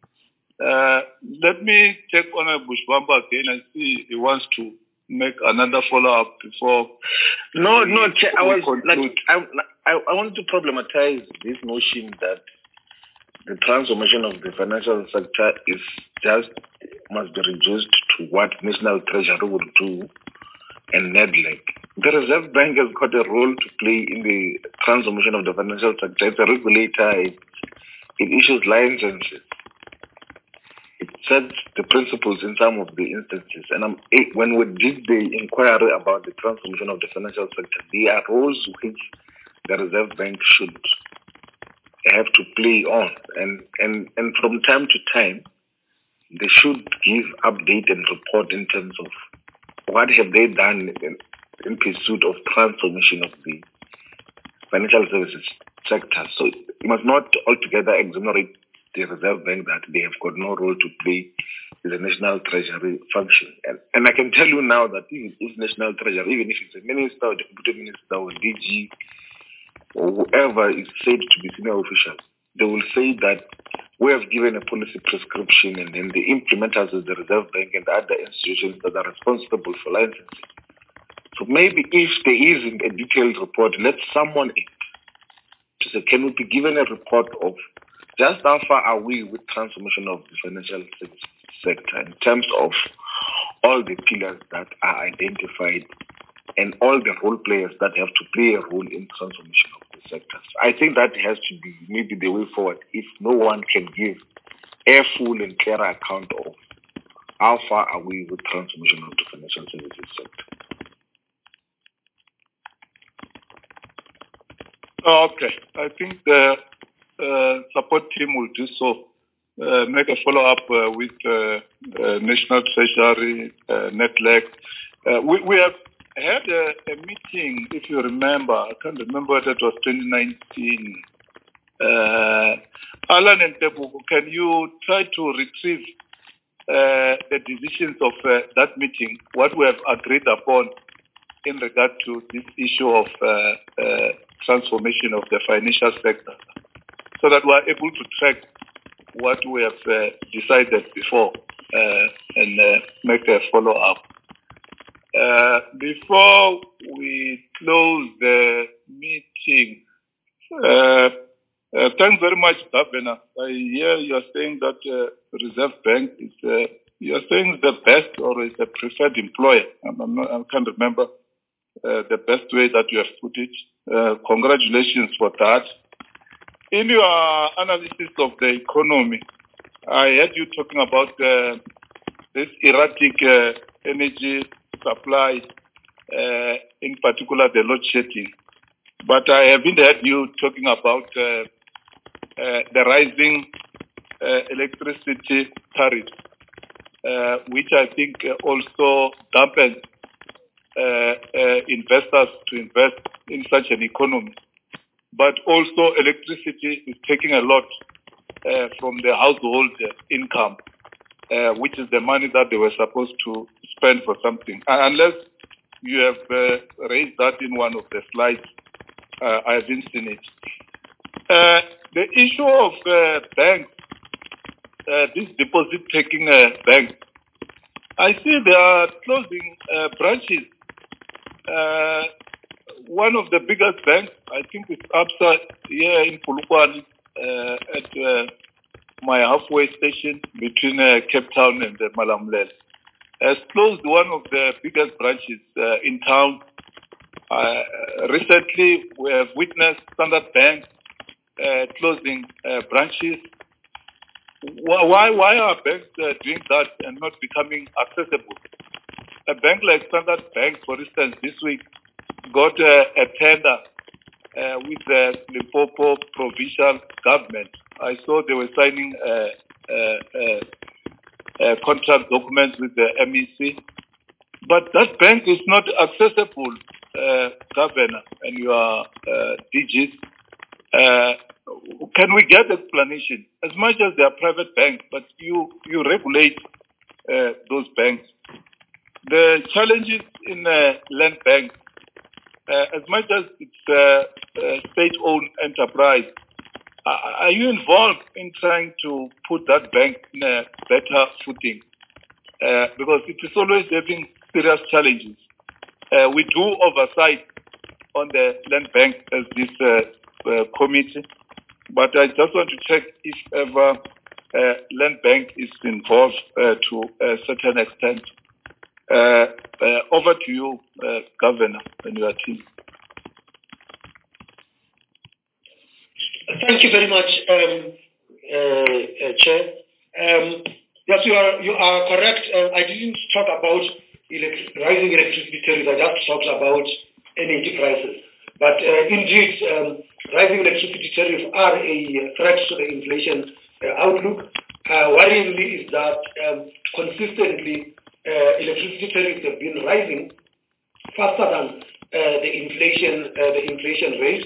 Let me check Honorable Bush-Bambu again and see if he wants to make another follow-up before. No, I wanted to problematize this notion that the transformation of the financial sector must be reduced to what National Treasury will do and NEDLEC. The Reserve Bank has got a role to play in the transformation of the financial sector. It's a regulator. It issues licenses. It sets the principles in some of the instances. And when we did the inquiry about the transformation of the financial sector, there are roles which the Reserve Bank should have to play on. And from time to time, they should give update and report in terms of what have they done in pursuit of transformation of the financial services sector. So you must not altogether exonerate the Reserve Bank that they have got no role to play in the National Treasury function. And I can tell you now that if National Treasury, even if it's a minister or deputy minister or DG or whoever is said to be senior officials, they will say that we have given a policy prescription and then the implementers is the Reserve Bank and other institutions that are responsible for licensing. So maybe if there isn't a detailed report, let someone in to say, can we be given a report of just how far are we with transformation of the financial sector in terms of all the pillars that are identified and all the role players that have to play a role in transformation of the sectors. I think that has to be maybe the way forward if no one can give a full and clear account of how far are we with transformation of the financial services sector. Okay, I think the support team will do so. Make a follow-up with National Treasury, NEDLEC. We have had a meeting, if you remember. I can't remember whether it was 2019. Alan and Tebu, can you try to retrieve the decisions of that meeting, what we have agreed upon in regard to this issue of transformation of the financial sector, so that we are able to track what we have decided before and make a follow-up. Before we close the meeting, thanks very much, Governor. I hear you are saying that Reserve Bank is, you are saying the best or is the preferred employer. I can't remember the best way that you have put it. Congratulations for that. In your analysis of the economy, I heard you talking about this erratic energy supply, in particular the load shedding. But I haven't heard you talking about the rising electricity tariffs, which I think also dampens investors to invest in such an economy. But also electricity is taking a lot from the household income, which is the money that they were supposed to spend for something. Unless you have raised that in one of the slides, I haven't seen it. The issue of banks, this deposit-taking banks, I see they are closing branches. One of the biggest banks, I think it's Absa here in Polokwane, at my halfway station between Cape Town and Malamulele, has closed one of the biggest branches in town. Recently, we have witnessed Standard Bank closing branches. Why are banks doing that and not becoming accessible? A bank like Standard Bank, for instance, this week got a tender with the Limpopo provincial government. I saw they were signing contract documents with the MEC. But that bank is not accessible, Governor and your DGs. Can we get explanation? As much as they are private banks, but you regulate those banks. The challenges in land banks, as much as it's a state-owned enterprise, are you involved in trying to put that bank in a better footing? Because it is always having serious challenges. We do oversight on the land bank as this committee, But I just want to check if ever Land Bank is involved to a certain extent. Over to you, Governor, and your team. Thank you very much, Chair. Yes, you are correct. I didn't talk about rising electricity tariffs. I just talked about energy prices. But indeed, rising electricity tariffs are a threat to the inflation outlook. Worryingly is that consistently electricity tariffs have been rising faster than the inflation rate.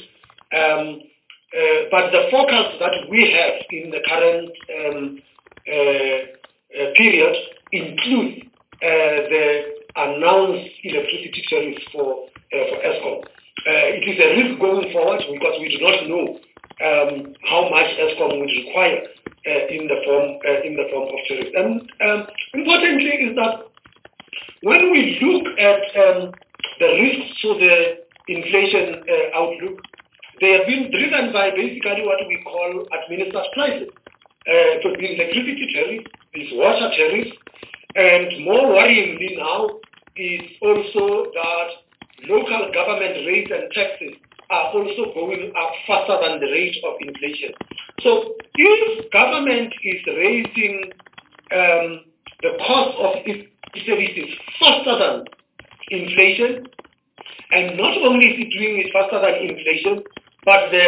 But the forecast that we have in the current period includes the announced electricity tariffs for Eskom. It is a risk going forward because we do not know how much Eskom would require in the form of tariffs. And importantly is that when we look at the risks to the inflation outlook, they have been driven by basically what we call administered prices. So the electricity tariff, these water tariffs, and more worryingly now is also that local government rates and taxes are also going up faster than the rate of inflation. So if government is raising the cost of its services faster than inflation, and not only is it doing it faster than inflation, but the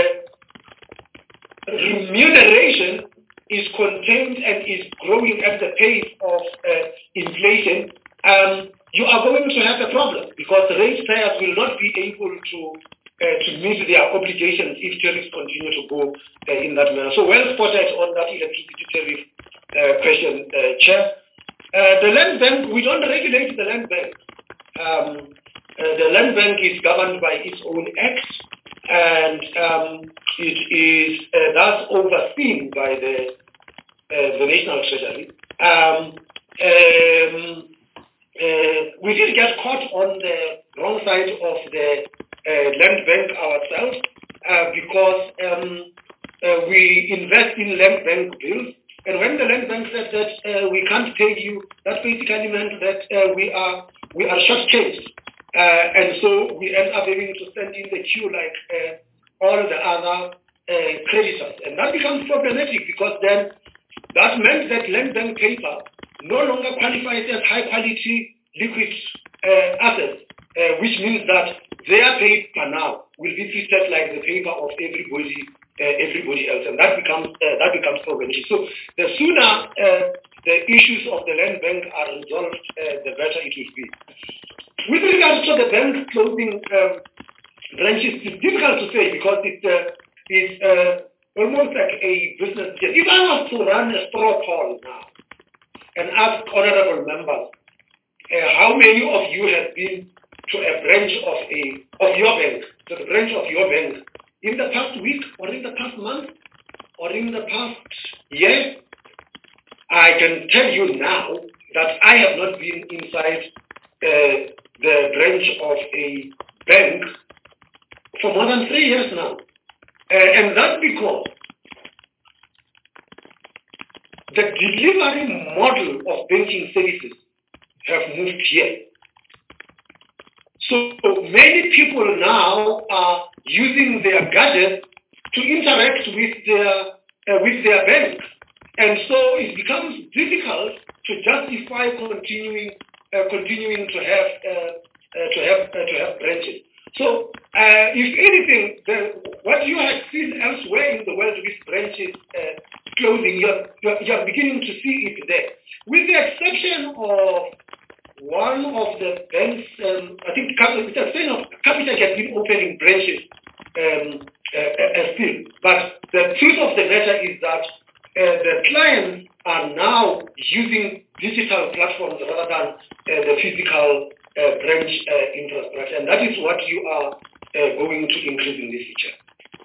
remuneration is contained and is growing at the pace of inflation, you are going to have a problem because ratepayers will not be able to meet their obligations if tariffs continue to go in that manner. So well spotted on that electricity tariff question, Chair. The Land Bank, we don't regulate the Land Bank. The Land Bank is governed by its own act, and it is thus overseen by the National Treasury. We did get caught on the wrong side of the Land Bank ourselves because we invest in Land Bank bills. And when the Land Bank said that we can't pay you, that basically meant that we are shortchanged. And so we end up having to stand in the queue like all the other creditors. And that becomes problematic because then that meant that Land Bank paper no longer qualifies as high quality liquid assets, which means that their paper now will be treated like the paper of everybody else, and that becomes problematic. So the sooner the issues of the Land Bank are resolved, the better it will be. With regards to the bank closing branches, it's difficult to say because it's almost like a business jet. If I was to run a straw poll now and ask honorable members, how many of you have been to a branch of your bank, to the branch of your bank, in the past week, or in the past month, or in the past year? I can tell you now that I have not been inside the branch of a bank for more than 3 years now. And that's because the delivery model of banking services have moved here. So many people now are using their gadgets to interact with their bank, and so it becomes difficult to justify continuing to have branches. So, if anything, what you have seen elsewhere in the world with branches closing, you're beginning to see it there, with the exception of one of the banks. I think Capitec has been opening branches still, but the truth of the matter is that the clients are now using digital platforms rather than the physical branch infrastructure, and that is what you are going to increase in the future.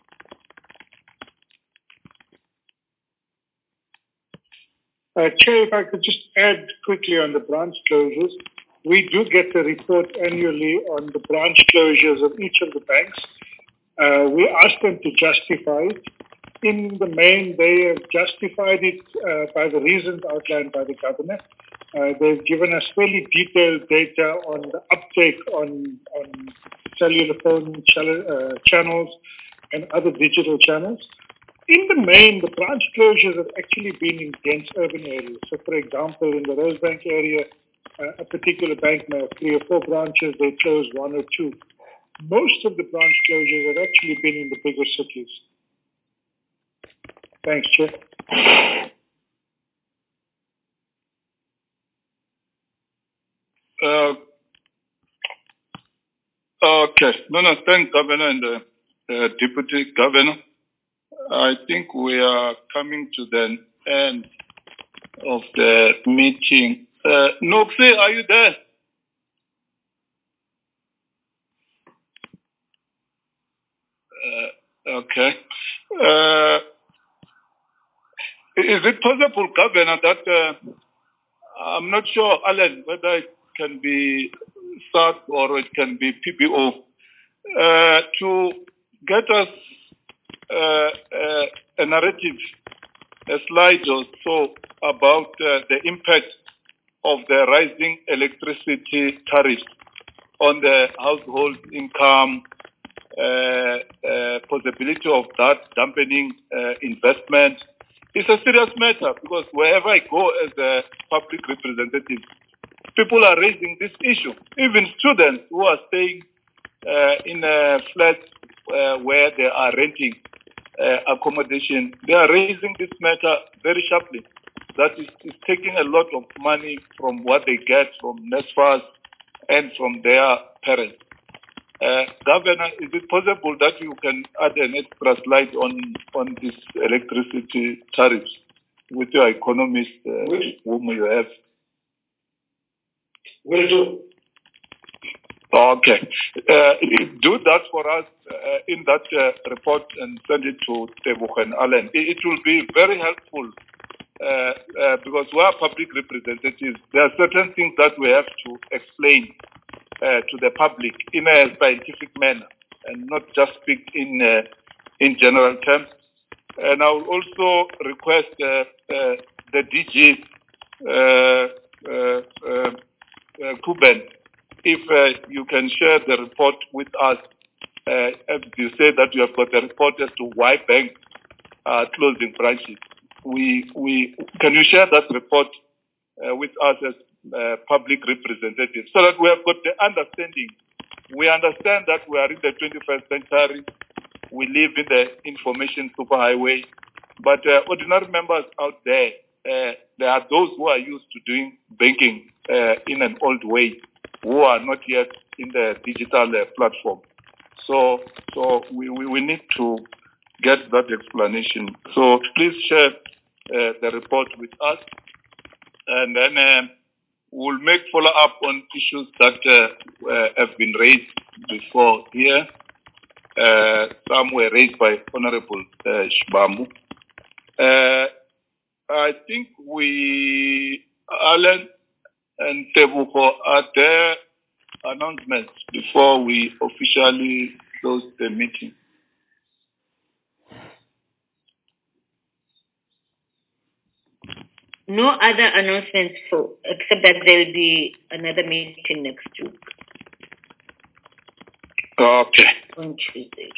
Chair, if I could just add quickly on the branch closures. We do get a report annually on the branch closures of each of the banks. We ask them to justify it. In the main, they have justified it by the reasons outlined by the governor. They've given us fairly detailed data on the uptake on cellular phone channels and other digital channels. In the main, the branch closures have actually been in dense urban areas. So, for example, in the Rosebank area, a particular bank may have 3 or 4 branches, they close 1 or 2. Most of the branch closures have actually been in the bigger cities. Thanks, Chair. Okay. No, thank Governor and the Deputy Governor. I think we are coming to the end of the meeting. Noxie, are you there? Okay. Is it possible, Governor, that I'm not sure, Alan, whether it can be SART or it can be PBO, to get us a narrative, a slide or so about the impact of the rising electricity tariffs on the household income, possibility of that dampening investment. It's a serious matter because wherever I go as a public representative, people are raising this issue. Even students who are staying in a flat where they are renting accommodation, they are raising this matter very sharply. That is taking a lot of money from what they get from NSFAS and from their parents. Governor, is it possible that you can add an extra slide on this electricity tariffs with your economist whom you have? Will do. Okay. Do that for us in that report and send it to Tebogo and Allen. It will be very helpful because we are public representatives. There are certain things that we have to explain to the public in a scientific manner and not just speak in general terms. And I will also request the DG, Kuben, if you can share the report with us. As you say that you have got a report as to why banks are closing branches. Can you share that report with us as public representatives so that we have got the understanding. We understand that we are in the 21st century. We live in the information superhighway. But ordinary members out there, there are those who are used to doing banking in an old way who are not yet in the digital platform. So we need to get that explanation. So please share the report with us. And then we'll make follow-up on issues that have been raised before here. Some were raised by Honorable Shbamu. I think Alan and Tebogo, are there announcements before we officially close the meeting? No other announcements except that there will be another meeting next week. Okay. On Tuesday.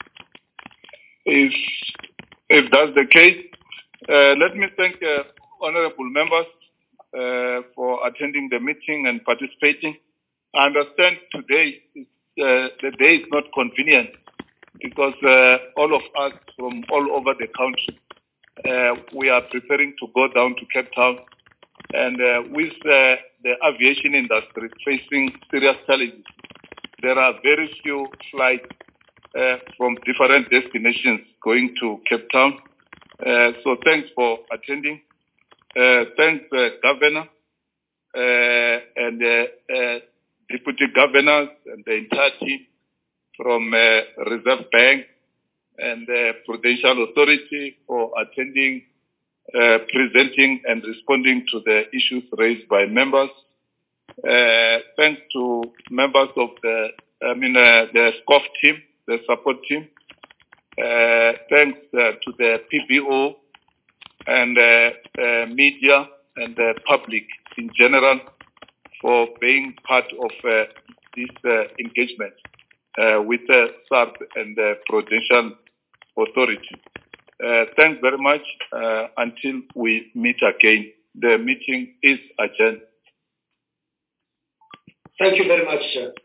If that's the case, let me thank honorable members for attending the meeting and participating. I understand today the day is not convenient because all of us from all over the country we are preparing to go down to Cape Town, and with the aviation industry facing serious challenges, there are very few flights from different destinations going to Cape Town. So thanks for attending. Thanks, Governor and Deputy Governors and the entire team from Reserve Bank and the Prudential Authority for attending, presenting and responding to the issues raised by members. Thanks to members of the SCOF team, the support team. Thanks to the PBO and media and the public in general for being part of this engagement with the SARP and the Prudential Authority. Thanks very much. Until we meet again, the meeting is adjourned. Thank you very much, sir.